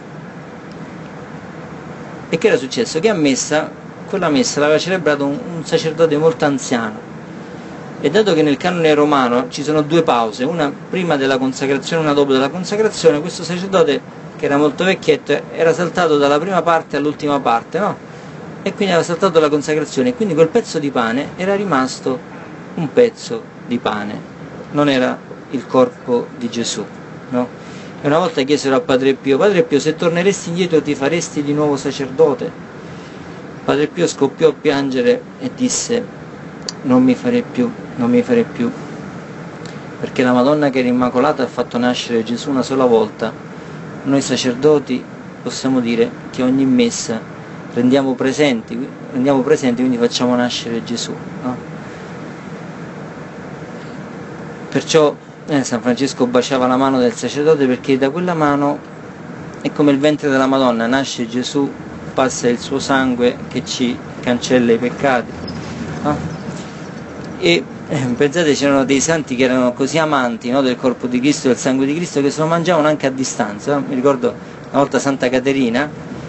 E che era successo? Che a messa, quella messa l'aveva celebrato un, un sacerdote molto anziano. E dato che nel canone romano ci sono due pause, una prima della consacrazione e una dopo della consacrazione, questo sacerdote, che era molto vecchietto, era saltato dalla prima parte all'ultima parte, no? E quindi aveva saltato la consacrazione, e quindi quel pezzo di pane era rimasto un pezzo di pane, non era il corpo di Gesù, no? E una volta chiesero a Padre Pio: Padre Pio, se torneresti indietro ti faresti di nuovo sacerdote? Padre Pio scoppiò a piangere e disse: non mi farei più, non mi farei più, perché la Madonna che era Immacolata ha fatto nascere Gesù una sola volta. Noi sacerdoti possiamo dire che ogni messa rendiamo presenti, rendiamo presenti, quindi facciamo nascere Gesù, no? Perciò eh, San Francesco baciava la mano del sacerdote, perché da quella mano è come il ventre della Madonna, nasce Gesù, passa il suo sangue che ci cancella i peccati, no? E eh, pensate, c'erano dei santi che erano così amanti, no, del corpo di Cristo e del sangue di Cristo, che se lo mangiavano anche a distanza, no? Mi ricordo una volta Santa Caterina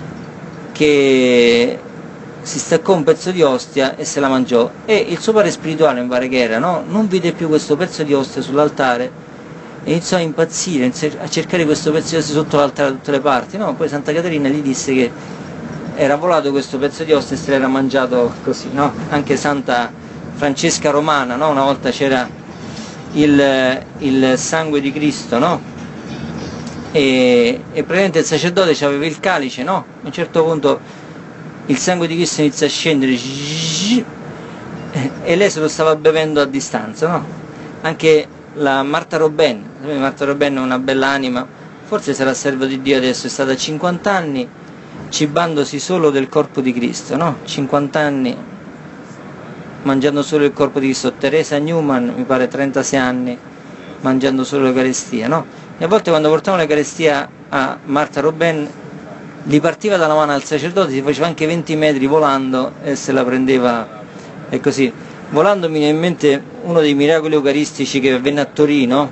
che si staccò un pezzo di ostia e se la mangiò, e il suo padre spirituale, mi pare che era, no? Non vide più questo pezzo di ostia sull'altare e iniziò a impazzire, iniziò a cercare questo pezzo di ostia sotto l'altare da tutte le parti, no? Poi Santa Caterina gli disse che era volato questo pezzo di ostia e se l'era mangiato così, no? Anche Santa Francesca Romana, no? Una volta c'era il, il sangue di Cristo, no? E, e praticamente il sacerdote aveva il calice, no? A un certo punto il sangue di Cristo inizia a scendere e lei se lo stava bevendo a distanza, no? Anche la Marta Robben, Marta Robben è una bella anima, forse sarà servo di Dio adesso, è stata a cinquanta anni cibandosi solo del corpo di Cristo, no? cinquanta anni mangiando solo il corpo di Cristo. Teresa Newman, mi pare trentasei anni, mangiando solo l'Eucarestia, no? E a volte quando portavano l'Eucarestia a Marta Robben, gli partiva dalla mano al sacerdote, si faceva anche venti metri volando e se la prendeva, e così. Volando mi viene in mente uno dei miracoli eucaristici che avvenne a Torino.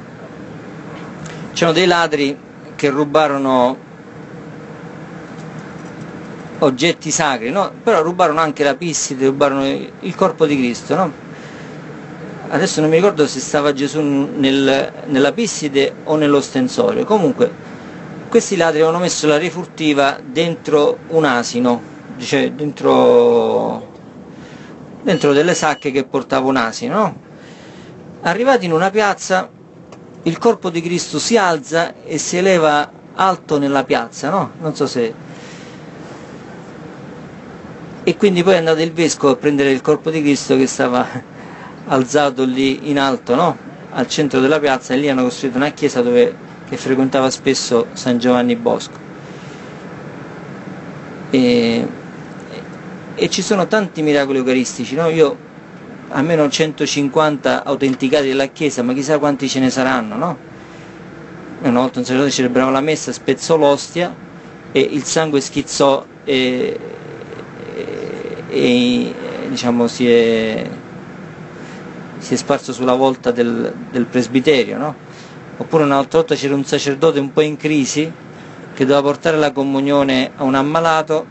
C'erano dei ladri che rubarono oggetti sacri, no? Però rubarono anche la pisside, rubarono il corpo di Cristo, no? Adesso non mi ricordo se stava Gesù nel, nella pisside o nell'ostensorio. Comunque questi ladri avevano messo la refurtiva dentro un asino, cioè dentro, dentro delle sacche che portava un asino, no? Arrivati in una piazza, il corpo di Cristo si alza e si eleva alto nella piazza, no? Non so se... E quindi poi è andato il vescovo a prendere il corpo di Cristo che stava alzato lì in alto, no? Al centro della piazza, e lì hanno costruito una chiesa dove, che frequentava spesso San Giovanni Bosco. E, e ci sono tanti miracoli eucaristici, no? Io almeno centocinquanta autenticati della chiesa, ma chissà quanti ce ne saranno, no? Una volta un sacerdote celebrava la messa, spezzò l'ostia e il sangue schizzò e, e, e diciamo si è si è sparso sulla volta del, del presbiterio, no? Oppure un'altra volta c'era un sacerdote un po' in crisi che doveva portare la comunione a un ammalato.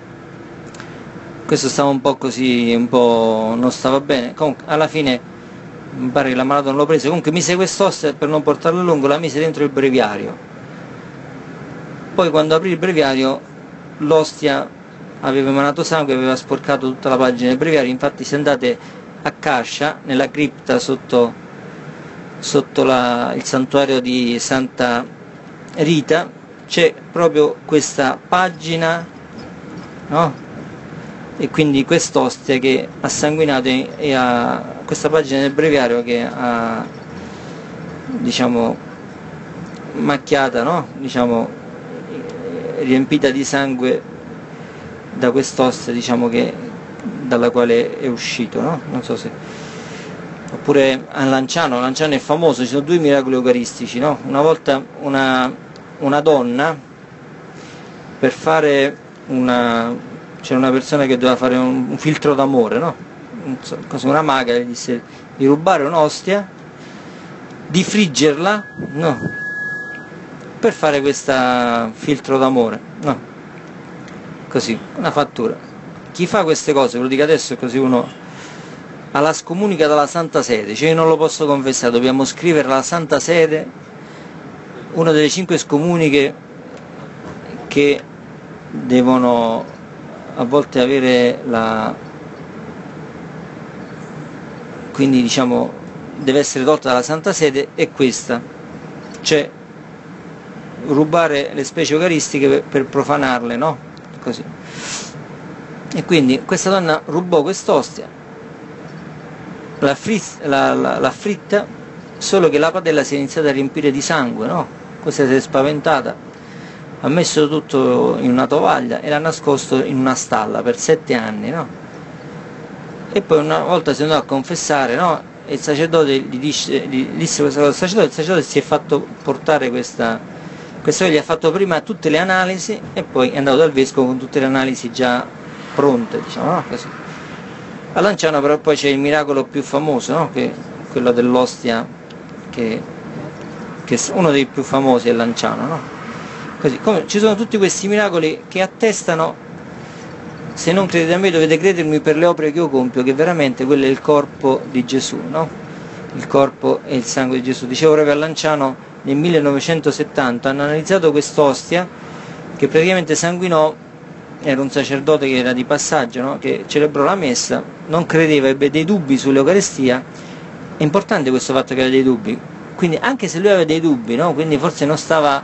Questo stava un po' così, un po' non stava bene. Comunque alla fine mi pare che l'ammalato non lo prese, comunque mise quest'ostia, per non portarla a lungo la mise dentro il breviario. Poi quando aprì il breviario l'ostia aveva emanato sangue, aveva sporcato tutta la pagina del breviario. Infatti se andate a Cascia, nella cripta sotto, sotto la, il santuario di Santa Rita, c'è proprio questa pagina, no? E quindi quest'ostia che ha sanguinato e ha questa pagina del breviario che ha, diciamo, macchiata, no? Diciamo, riempita di sangue da quest'ostia, diciamo, che dalla quale è uscito, no? Non so se... Oppure a Lanciano, Lanciano è famoso, ci sono due miracoli eucaristici, no? Una volta una, una donna, per fare una... c'era una persona che doveva fare un, un filtro d'amore, no? Una maga gli disse di rubare un'ostia, di friggerla, no? Per fare questo filtro d'amore, no? Così, una fattura. Chi fa queste cose, ve lo dico adesso, così uno alla scomunica dalla Santa Sede, cioè io non lo posso confessare, dobbiamo scrivere alla Santa Sede, una delle cinque scomuniche che devono a volte avere la... quindi diciamo deve essere tolta dalla Santa Sede, è questa, cioè rubare le specie eucaristiche per, per profanarle, no? Così. E quindi questa donna rubò quest'ostia, l'ha fritta, la, la, la fritta, solo che la padella si è iniziata a riempire di sangue, no? Questa si è spaventata, ha messo tutto in una tovaglia e l'ha nascosto in una stalla per sette anni, no? E poi una volta si andò a confessare, no? E il sacerdote gli disse, gli disse questa cosa al sacerdote, il sacerdote si è fatto portare questa, questo gli ha fatto prima tutte le analisi e poi è andato dal vescovo con tutte le analisi già pronte, diciamo, no? Così. A Lanciano però poi c'è il miracolo più famoso, no? Che quello dell'ostia, che, che è uno dei più famosi è Lanciano, no? Così, come ci sono tutti questi miracoli che attestano, se non credete a me dovete credermi per le opere che io compio, che veramente quello è il corpo di Gesù, no? Il corpo e il sangue di Gesù. Dicevo proprio a Lanciano nel millenovecentosettanta hanno analizzato quest'ostia che praticamente sanguinò. Era un sacerdote che era di passaggio, no? Che celebrò la messa, non credeva, ebbe dei dubbi sull'Eucaristia. È importante questo fatto che aveva dei dubbi, quindi anche se lui aveva dei dubbi, no? Quindi forse non stava,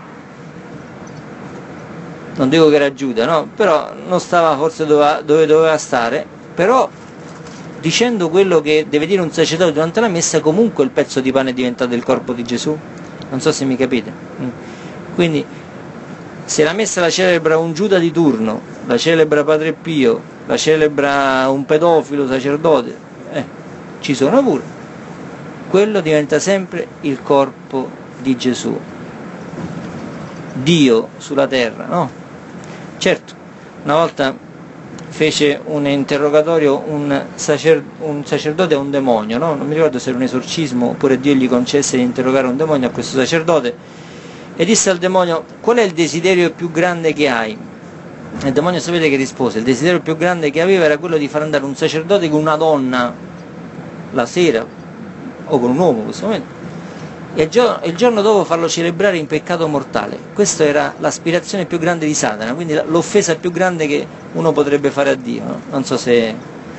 non dico che era Giuda, no? Però non stava forse dove, dove doveva stare, però dicendo quello che deve dire un sacerdote durante la messa, comunque il pezzo di pane è diventato il corpo di Gesù. Non so se mi capite. Quindi se la messa la celebra un Giuda di turno, la celebra Padre Pio, la celebra un pedofilo sacerdote, eh, ci sono pure, quello diventa sempre il corpo di Gesù, Dio sulla terra, no? Certo, una volta fece un interrogatorio un, sacer, un sacerdote a un demonio, no? Non mi ricordo se era un esorcismo oppure Dio gli concesse di interrogare un demonio a questo sacerdote, e disse al demonio: qual è il desiderio più grande che hai? il demonio sapete che rispose? Il desiderio più grande che aveva era quello di far andare un sacerdote con una donna la sera, o con un uomo in questo momento, e il giorno, il giorno dopo farlo celebrare in peccato mortale. Questa era l'aspirazione più grande di Satana, quindi l'offesa più grande che uno potrebbe fare a Dio, no? Non so se...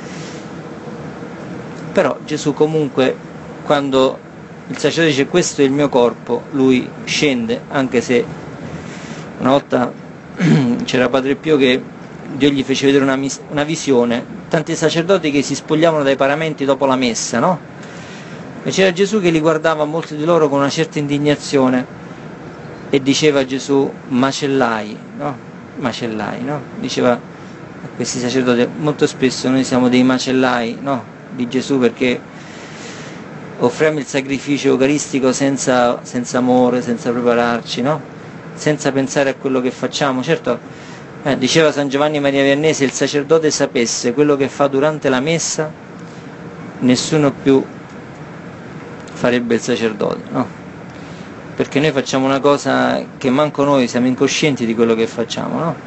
Però Gesù comunque, quando il sacerdote dice questo è il mio corpo, lui scende, anche se una volta c'era Padre Pio che Dio gli fece vedere una, una visione, tanti sacerdoti che si spogliavano dai paramenti dopo la messa, no? E c'era Gesù che li guardava, molti di loro, con una certa indignazione, e diceva a Gesù: macellai, no? Macellai, no? Diceva a questi sacerdoti: molto spesso noi siamo dei macellai, no? Di Gesù, perché offriamo il sacrificio eucaristico senza, senza amore, senza prepararci, no? Senza pensare a quello che facciamo. Certo, eh, diceva San Giovanni Maria Vianney: se il sacerdote sapesse quello che fa durante la messa, nessuno più farebbe il sacerdote, no? Perché noi facciamo una cosa che manco noi siamo incoscienti di quello che facciamo, no?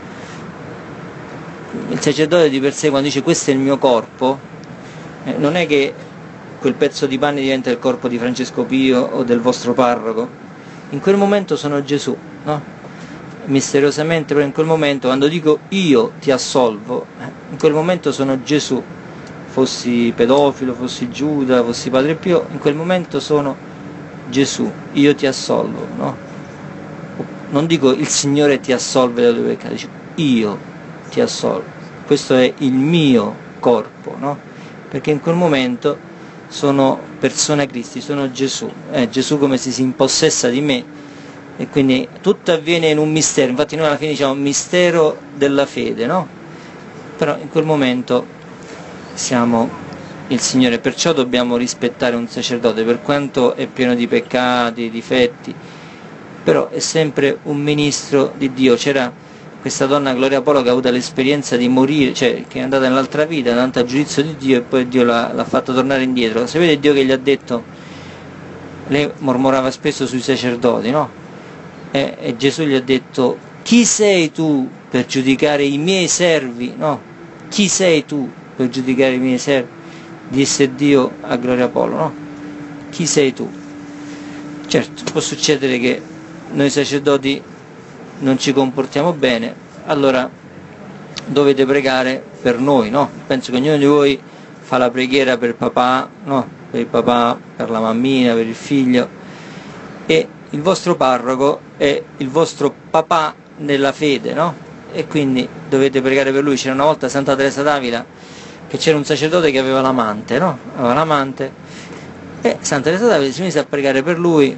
Il sacerdote di per sé, quando dice questo è il mio corpo, eh, non è che quel pezzo di pane diventa il corpo di Francesco Pio o del vostro parroco. In quel momento sono Gesù, no? Misteriosamente, però in quel momento, quando dico io ti assolvo, in quel momento sono Gesù. Fossi pedofilo, fossi Giuda, fossi Padre Pio, in quel momento sono Gesù, io ti assolvo, no? Non dico il Signore ti assolve dai tuoi peccati, dico io ti assolvo, questo è il mio corpo, no? Perché in quel momento sono persona Cristi, sono Gesù, eh, Gesù come se si impossessa di me, e quindi tutto avviene in un mistero. Infatti noi alla fine diciamo mistero della fede, no? Però in quel momento siamo il Signore, perciò dobbiamo rispettare un sacerdote, per quanto è pieno di peccati, difetti, però è sempre un ministro di Dio. C'era questa donna Gloria Polo che ha avuto l'esperienza di morire, cioè che è andata nell'altra vita davanti al giudizio di Dio, e poi Dio l'ha, l'ha fatto tornare indietro. Sapete Dio che gli ha detto? Lei mormorava spesso sui sacerdoti, no? E, e Gesù gli ha detto: chi sei tu per giudicare i miei servi? No? Chi sei tu per giudicare i miei servi? Disse Dio a Gloria Polo, no? Chi sei tu? Certo, può succedere che noi sacerdoti non ci comportiamo bene, allora dovete pregare per noi, no? Penso che ognuno di voi fa la preghiera per papà, no? Per il papà, per la mammina, per il figlio, e il vostro parroco è il vostro papà nella fede, no? E quindi dovete pregare per lui. C'era una volta Santa Teresa d'Avila che c'era un sacerdote che aveva l'amante, no? Aveva l'amante, e Santa Teresa d'Avila si mise a pregare per lui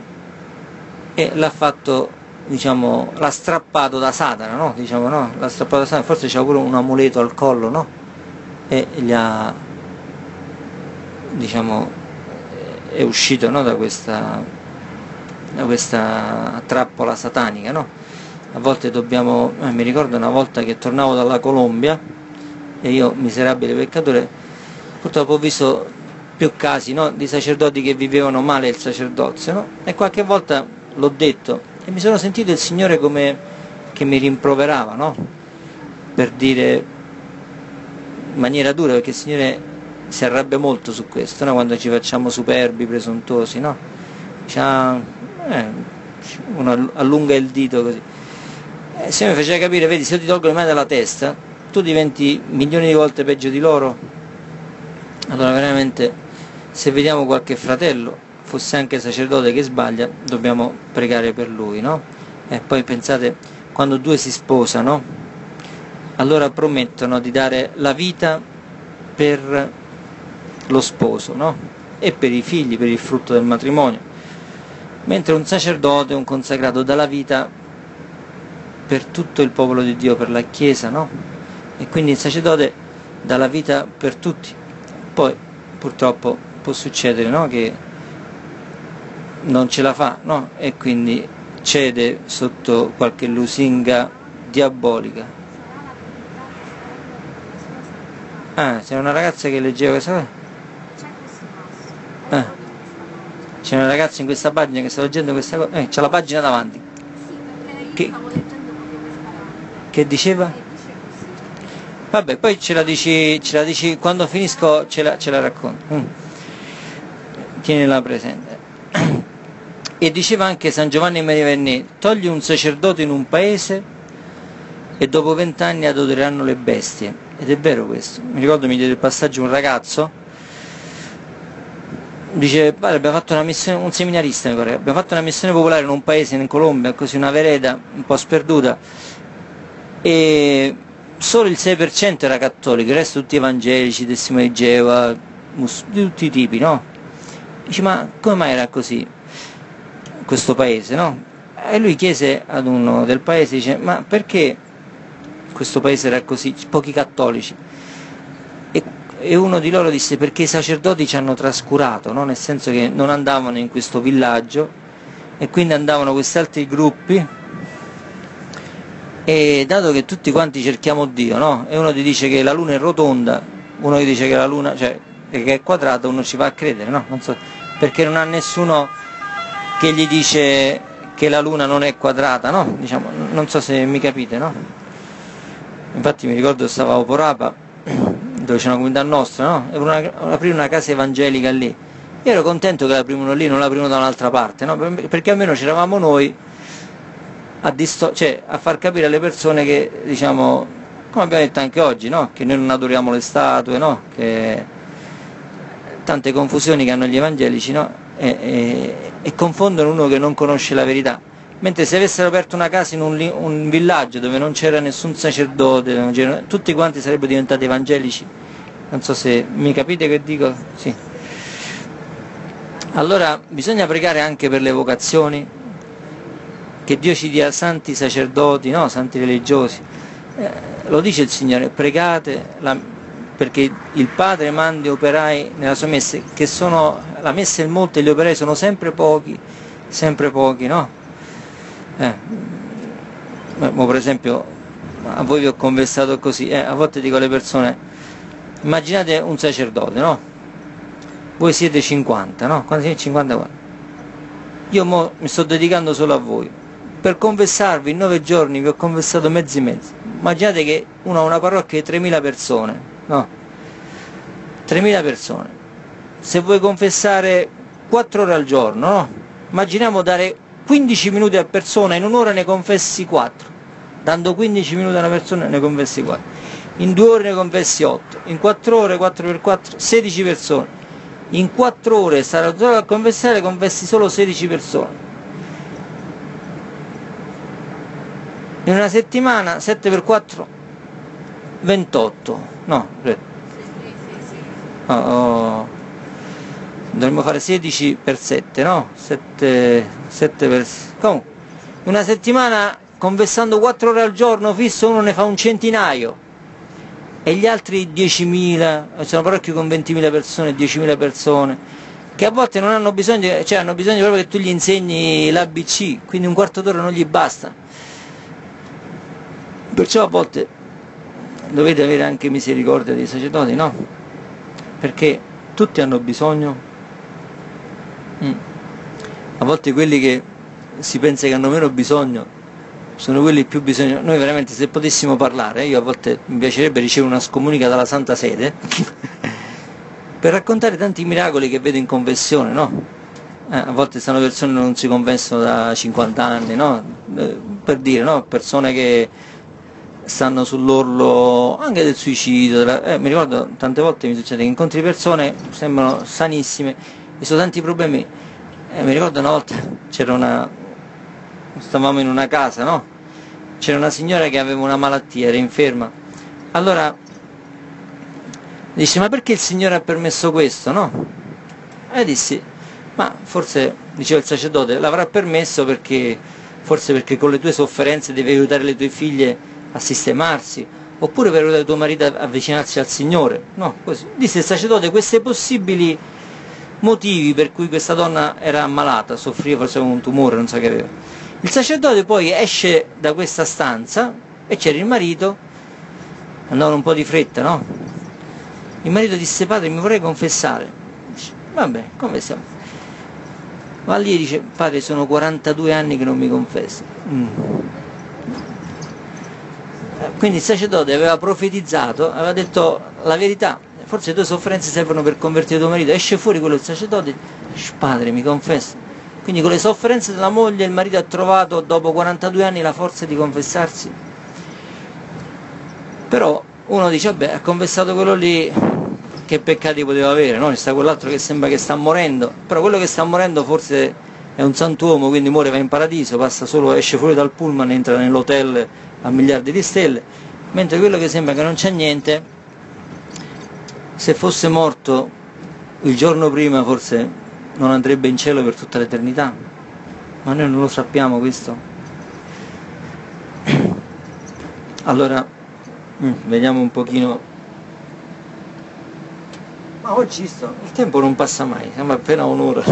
e l'ha fatto, diciamo, l'ha strappato da Satana, no? Diciamo, no? L'ha strappato da Satana, forse c'era pure un amuleto al collo, no? E gli ha, diciamo, è uscito, no? Da questa, da questa trappola satanica, no? A volte dobbiamo, eh, mi ricordo una volta che tornavo dalla Colombia, e io, miserabile peccatore, purtroppo ho visto più casi, no? Di sacerdoti che vivevano male il sacerdozio, no? E qualche volta l'ho detto e mi sono sentito il Signore come che mi rimproverava, no? Per dire in maniera dura, perché il Signore si arrabbia molto su questo, no? Quando ci facciamo superbi, presuntuosi, no? Diciamo, eh, uno allunga il dito così. E il Signore mi faceva capire: vedi, se io ti tolgo le mani dalla testa, tu diventi milioni di volte peggio di loro. Allora veramente, se vediamo qualche fratello, fosse anche sacerdote, che sbaglia, dobbiamo pregare per lui, no? E poi pensate, quando due si sposano, allora promettono di dare la vita per lo sposo, no? E per i figli, per il frutto del matrimonio, mentre un sacerdote, un consacrato, dà la vita per tutto il popolo di Dio, per la Chiesa, no? E quindi il sacerdote dà la vita per tutti. Poi purtroppo può succedere, no? Che non ce la fa, no? E quindi cede sotto qualche lusinga diabolica. Ah, c'è una ragazza che leggeva questa cosa? Ah, c'è una ragazza in questa pagina che sta leggendo questa cosa? Eh, c'ha la pagina davanti. Che, che diceva? Vabbè, poi ce la dici, ce la dici quando finisco, ce la, ce la racconto. Mm. Tienila presente. E diceva anche San Giovanni Maria Vianney: togli un sacerdote in un paese e dopo vent'anni adoreranno le bestie. Ed è vero questo. Mi ricordo, mi diede il passaggio un ragazzo, dice: guarda, abbiamo fatto una missione, un seminarista mi pare, abbiamo fatto una missione popolare in un paese in Colombia, così una vereda un po' sperduta, e solo il sei per cento era cattolico, il resto tutti evangelici, testimoni di Geova, mus- di tutti i tipi, no? Dice: ma come mai era così questo paese, no? E lui chiese ad uno del paese, dice: ma perché questo paese era così, pochi cattolici? E, e uno di loro disse: perché i sacerdoti ci hanno trascurato, no? Nel senso che non andavano in questo villaggio e quindi andavano questi altri gruppi, e dato che tutti quanti cerchiamo Dio, no? E uno ti dice che la luna è rotonda, uno ti dice che la luna, cioè, che è quadrata, uno ci va a credere, no? Non so, perché non ha nessuno che gli dice che la luna non è quadrata, no? Diciamo, non so se mi capite, no? Infatti mi ricordo che stavo a Oporapa, dove c'è una comunità nostra, no? E volevano aprire una casa evangelica lì. Io ero contento che l'aprivano lì, non l'aprivano da un'altra parte, no? Perché almeno c'eravamo noi a, disto- cioè, a far capire alle persone che, diciamo, come abbiamo detto anche oggi, no? Che noi non adoriamo le statue, no? Che tante confusioni che hanno gli evangelici, no? E, e, e confondono uno che non conosce la verità. Mentre se avessero aperto una casa in un, un villaggio dove non c'era nessun sacerdote, non c'era, tutti quanti sarebbero diventati evangelici. Non so se mi capite che dico? Sì. Allora bisogna pregare anche per le vocazioni, che Dio ci dia santi sacerdoti, no? Santi religiosi. Eh, lo dice il Signore: pregate la, perché il Padre mandi operai nella sua messa, che sono, la messa è molta e gli operai sono sempre pochi, sempre pochi, no? Eh, ma per esempio, a voi vi ho conversato così, eh, a volte dico alle persone: immaginate un sacerdote, no? Voi siete cinquanta, no? Quando siete cinquanta, io mo mi sto dedicando solo a voi. Per confessarvi in nove giorni vi ho confessato mezzi mezzi. Immaginate che uno ha una parrocchia di tremila persone, no? tremila persone. Se vuoi confessare quattro ore al giorno, no? Immaginiamo dare quindici minuti a persona, in un'ora ne confessi quattro. Dando quindici minuti a una persona ne confessi quattro. In due ore ne confessi otto. In quattro ore, quattro per quattro, sedici persone. In quattro ore sarà solo a confessare, confessi solo sedici persone. In una settimana sette per quattro, ventotto. No, oh, oh. Dovremmo fare sedici per sette, no? sette, sette per... Comunque, una settimana confessando quattro ore al giorno fisso uno ne fa un centinaio. E gli altri diecimila, sono parrocchie con ventimila persone, diecimila persone, che a volte non hanno bisogno, cioè hanno bisogno proprio che tu gli insegni l'A B C, quindi un quarto d'ora non gli basta. Perciò a volte dovete avere anche misericordia dei sacerdoti, no? Perché tutti hanno bisogno. Mm. A volte quelli che si pensa che hanno meno bisogno sono quelli più bisognosi. Noi veramente, se potessimo parlare, io a volte mi piacerebbe ricevere una scomunica dalla Santa Sede per raccontare tanti miracoli che vedo in confessione, no? Eh, a volte stanno persone che non si confessano da cinquanta anni, no? Eh, per dire, no? Persone che stanno sull'orlo anche del suicidio, della... eh, mi ricordo tante volte mi succede che incontri persone sembrano sanissime e sono tanti problemi. Eh, mi ricordo una volta c'era una stavamo in una casa, no? C'era una signora che aveva una malattia, era inferma. Allora dice: ma perché il Signore ha permesso questo, no? E dissi: ma forse, diceva il sacerdote, l'avrà permesso perché forse perché con le tue sofferenze devi aiutare le tue figlie a sistemarsi, oppure per aiutare tuo marito a avvicinarsi al Signore, no? Così. Disse il sacerdote questi possibili motivi per cui questa donna era ammalata, soffriva forse con un tumore, non so che aveva. Il sacerdote poi esce da questa stanza e c'era il marito, andavano un po' di fretta, no? Il marito disse: padre, mi vorrei confessare. Dice: vabbè, confessiamo. Ma lì dice: padre, sono quarantadue anni che non mi confesso. Mm. Quindi il sacerdote aveva profetizzato, aveva detto la verità, forse le tue sofferenze servono per convertire tuo marito. Esce fuori quello del sacerdote, dice, padre mi confesso. Quindi con le sofferenze della moglie il marito ha trovato dopo quarantadue anni la forza di confessarsi. Però uno dice, vabbè, ha confessato quello lì, che peccati poteva avere, no? Sta quell'altro che sembra che sta morendo, però quello che sta morendo forse è un santuomo, quindi muore, va in paradiso, passa solo, esce fuori dal pullman, entra nell'hotel a miliardi di stelle, mentre quello che sembra che non c'è niente, se fosse morto il giorno prima forse non andrebbe in cielo per tutta l'eternità, ma noi non lo sappiamo questo. Allora mm, vediamo un pochino. Ma oggi sto, il tempo non passa mai, siamo appena un'ora.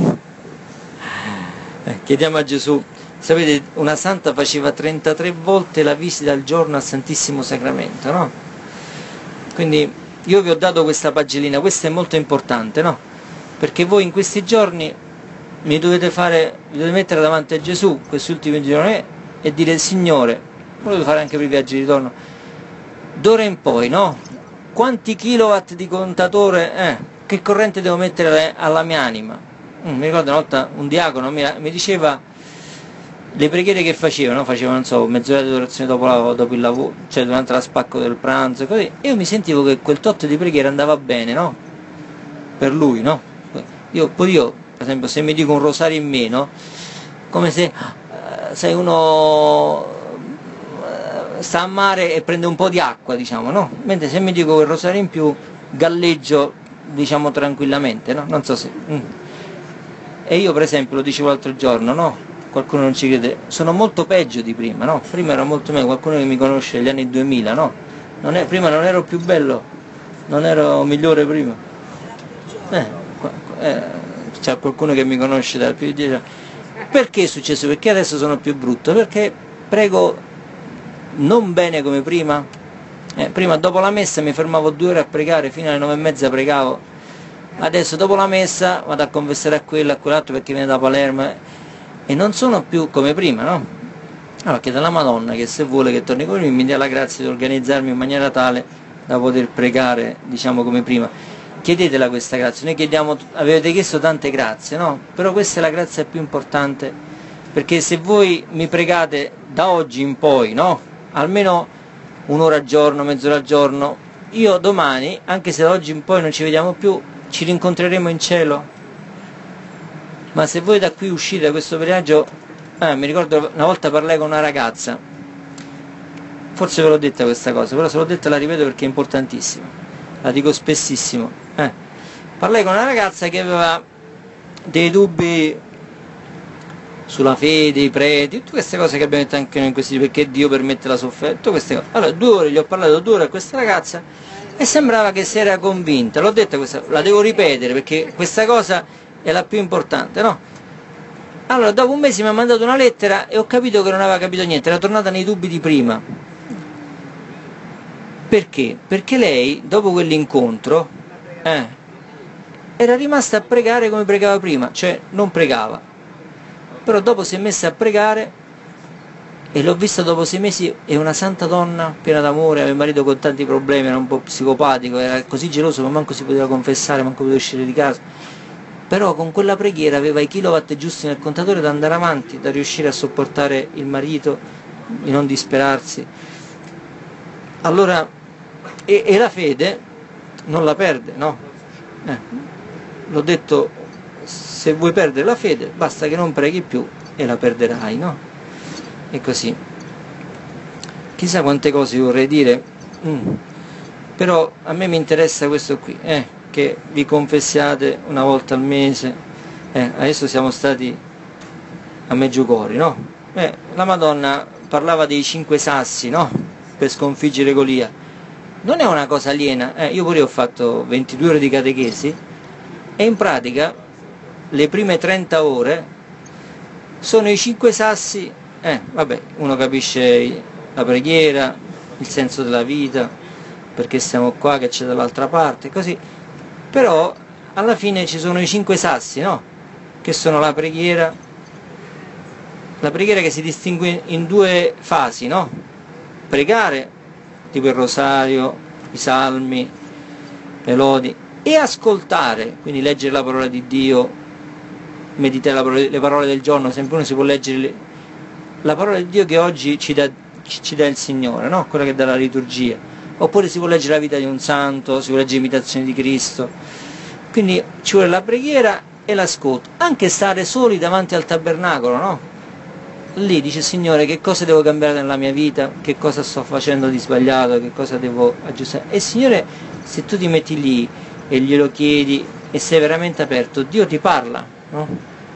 eh, chiediamo a Gesù. Sapete, una santa faceva trentatré volte la visita al giorno al Santissimo Sacramento, no? Quindi io vi ho dato questa pagellina, questa è molto importante, no? Perché voi in questi giorni mi dovete fare, vi dovete mettere davanti a Gesù questi ultimi giorni e dire, Signore, lo dovete fare anche per i viaggi di ritorno, d'ora in poi, no? Quanti kilowatt di contatore, eh, che corrente devo mettere alla mia anima? Mm, mi ricordo una volta un diacono mi, mi diceva le preghiere che facevano, facevano, non so, mezz'ora di orazione dopo, la, dopo il lavoro, cioè durante la spacco del pranzo, così, e io mi sentivo che quel tot di preghiera andava bene, no? Per lui, no? Io, poi io, per esempio, se mi dico un rosario in meno, come se, uh, sei uno sta a mare e prende un po' di acqua, diciamo, no? Mentre se mi dico quel rosario in più, galleggio, diciamo, tranquillamente, no? Non so se... Mm. E io, per esempio, lo dicevo l'altro giorno, no? Qualcuno non ci crede, sono molto peggio di prima, no? Prima ero molto meglio, qualcuno che mi conosce negli anni duemila, no? Non è, prima non ero più bello, non ero migliore prima. Eh, eh, c'è qualcuno che mi conosce da più di dieci anni. Perché è successo? Perché adesso sono più brutto? Perché prego non bene come prima. Eh, prima dopo la messa mi fermavo due ore a pregare, fino alle nove e mezza pregavo. Adesso dopo la messa vado a confessare a quello, a quell'altro perché viene da Palermo, eh, e non sono più come prima, no? Allora chiedo alla Madonna che se vuole che torni con lui mi dia la grazia di organizzarmi in maniera tale da poter pregare, diciamo, come prima. Chiedetela questa grazia. Noi chiediamo, avete chiesto tante grazie, no? Però questa è la grazia più importante, perché se voi mi pregate da oggi in poi, no? Almeno un'ora al giorno, mezz'ora al giorno, io domani, anche se da oggi in poi non ci vediamo più, ci rincontreremo in cielo. Ma se voi da qui uscite da questo viaggio, eh, mi ricordo una volta parlai con una ragazza, forse ve l'ho detta questa cosa, però se l'ho detta la ripeto perché è importantissima, la dico spessissimo. Eh. Parlai con una ragazza che aveva dei dubbi sulla fede, i preti, tutte queste cose che abbiamo detto anche noi in questi, perché Dio permette la sofferenza, tutte queste cose. Allora due ore, gli ho parlato due ore a questa ragazza e sembrava che si era convinta, l'ho detta questa, la devo ripetere perché questa cosa è la più importante, no? Allora dopo un mese mi ha mandato una lettera e ho capito che non aveva capito niente, era tornata nei dubbi di prima. Perché? Perché lei, dopo quell'incontro, eh, era rimasta a pregare come pregava prima, cioè non pregava. Però dopo si è messa a pregare e l'ho vista dopo sei mesi, è una santa donna piena d'amore, aveva il marito con tanti problemi, era un po' psicopatico, era così geloso che manco si poteva confessare, manco poteva uscire di casa. Però con quella preghiera aveva i kilowatt giusti nel contatore da andare avanti, da riuscire a sopportare il marito, di non disperarsi. Allora, e, e la fede non la perde, no? Eh, l'ho detto, se vuoi perdere la fede basta che non preghi più e la perderai, no? E così. Chissà quante cose vorrei dire, mm. Però a me mi interessa questo qui, eh, che vi confessiate una volta al mese, eh, adesso siamo stati a Meggiugori, no? Eh, la Madonna parlava dei cinque sassi, no? Per sconfiggere Golia. Non è una cosa aliena, eh, io pure ho fatto ventidue ore di catechesi e in pratica le prime trenta ore sono i cinque sassi, eh, vabbè, uno capisce la preghiera, il senso della vita, perché siamo qua, che c'è dall'altra parte, così, però alla fine ci sono i cinque sassi, no? Che sono la preghiera, la preghiera che si distingue in due fasi, no? pregare, tipo il rosario, i salmi, le lodi, e ascoltare, quindi leggere la parola di Dio, meditare la parola, le parole del giorno. Sempre uno si può leggere le, la parola di Dio che oggi ci dà, ci dà il Signore, no? Quella che dà la liturgia, oppure si può leggere la vita di un santo, si può leggere l'imitazione di Cristo. Quindi ci vuole la preghiera e l'ascolto, anche stare soli davanti al tabernacolo, no? Lì dice: Signore, che cosa devo cambiare nella mia vita, che cosa sto facendo di sbagliato, che cosa devo aggiustare. E il Signore, se tu ti metti lì e glielo chiedi e sei veramente aperto, Dio ti parla, no?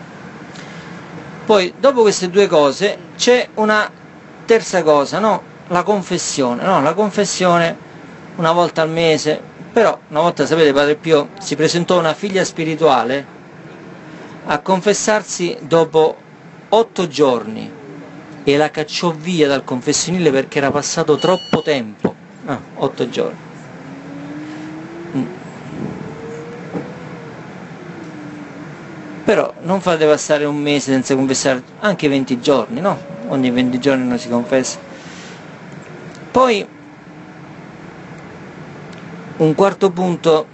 Poi dopo queste due cose c'è una terza cosa, no? La confessione, no? La confessione una volta al mese. Però una volta, sapete, Padre Pio si presentò una figlia spirituale a confessarsi dopo otto giorni e la cacciò via dal confessionile perché era passato troppo tempo. Ah, otto giorni. Mm. Però non fate passare un mese senza confessare, anche venti giorni, no? Ogni venti giorni non si confessa. Poi un quarto punto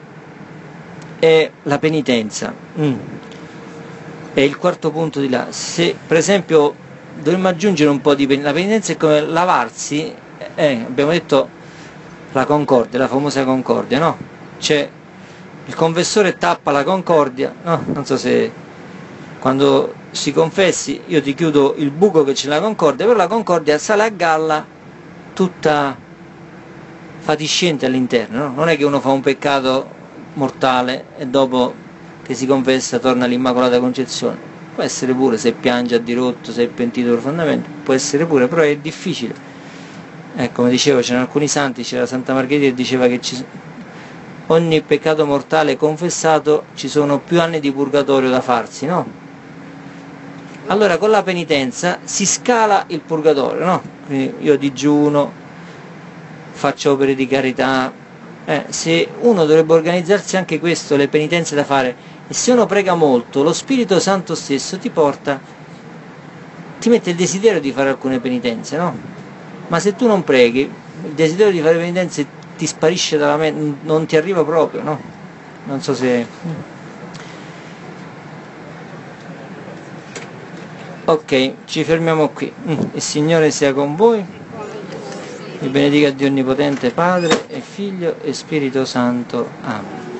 è la penitenza. Mm. È il quarto punto di là. Se per esempio dovremmo aggiungere un po' di penitenza, la penitenza è come lavarsi, eh, abbiamo detto la concordia, la famosa concordia, no? C'è il confessore tappa la concordia, no? Non so se quando si confessi io ti chiudo il buco che c'è nella concordia, però la concordia sale a galla tutta fatiscente all'interno, no? Non è che uno fa un peccato mortale e dopo che si confessa torna all'Immacolata Concezione. Può essere pure, se piange a dirotto, se è pentito profondamente, può essere pure, però è difficile. Eh, come dicevo, c'erano alcuni santi, c'era Santa Margherita che diceva che ci, ogni peccato mortale confessato ci sono più anni di purgatorio da farsi, no? Allora con la penitenza si scala il purgatorio, no? Quindi io digiuno, faccio opere di carità, eh, se uno dovrebbe organizzarsi anche questo, le penitenze da fare, e se uno prega molto, lo Spirito Santo stesso ti porta, ti mette il desiderio di fare alcune penitenze, no? Ma se tu non preghi, il desiderio di fare penitenze ti sparisce dalla mente, non ti arriva proprio, no? Non so se... Ok, ci fermiamo qui. Il Signore sia con voi. Vi benedica Dio Onnipotente, Padre e Figlio e Spirito Santo. Amen.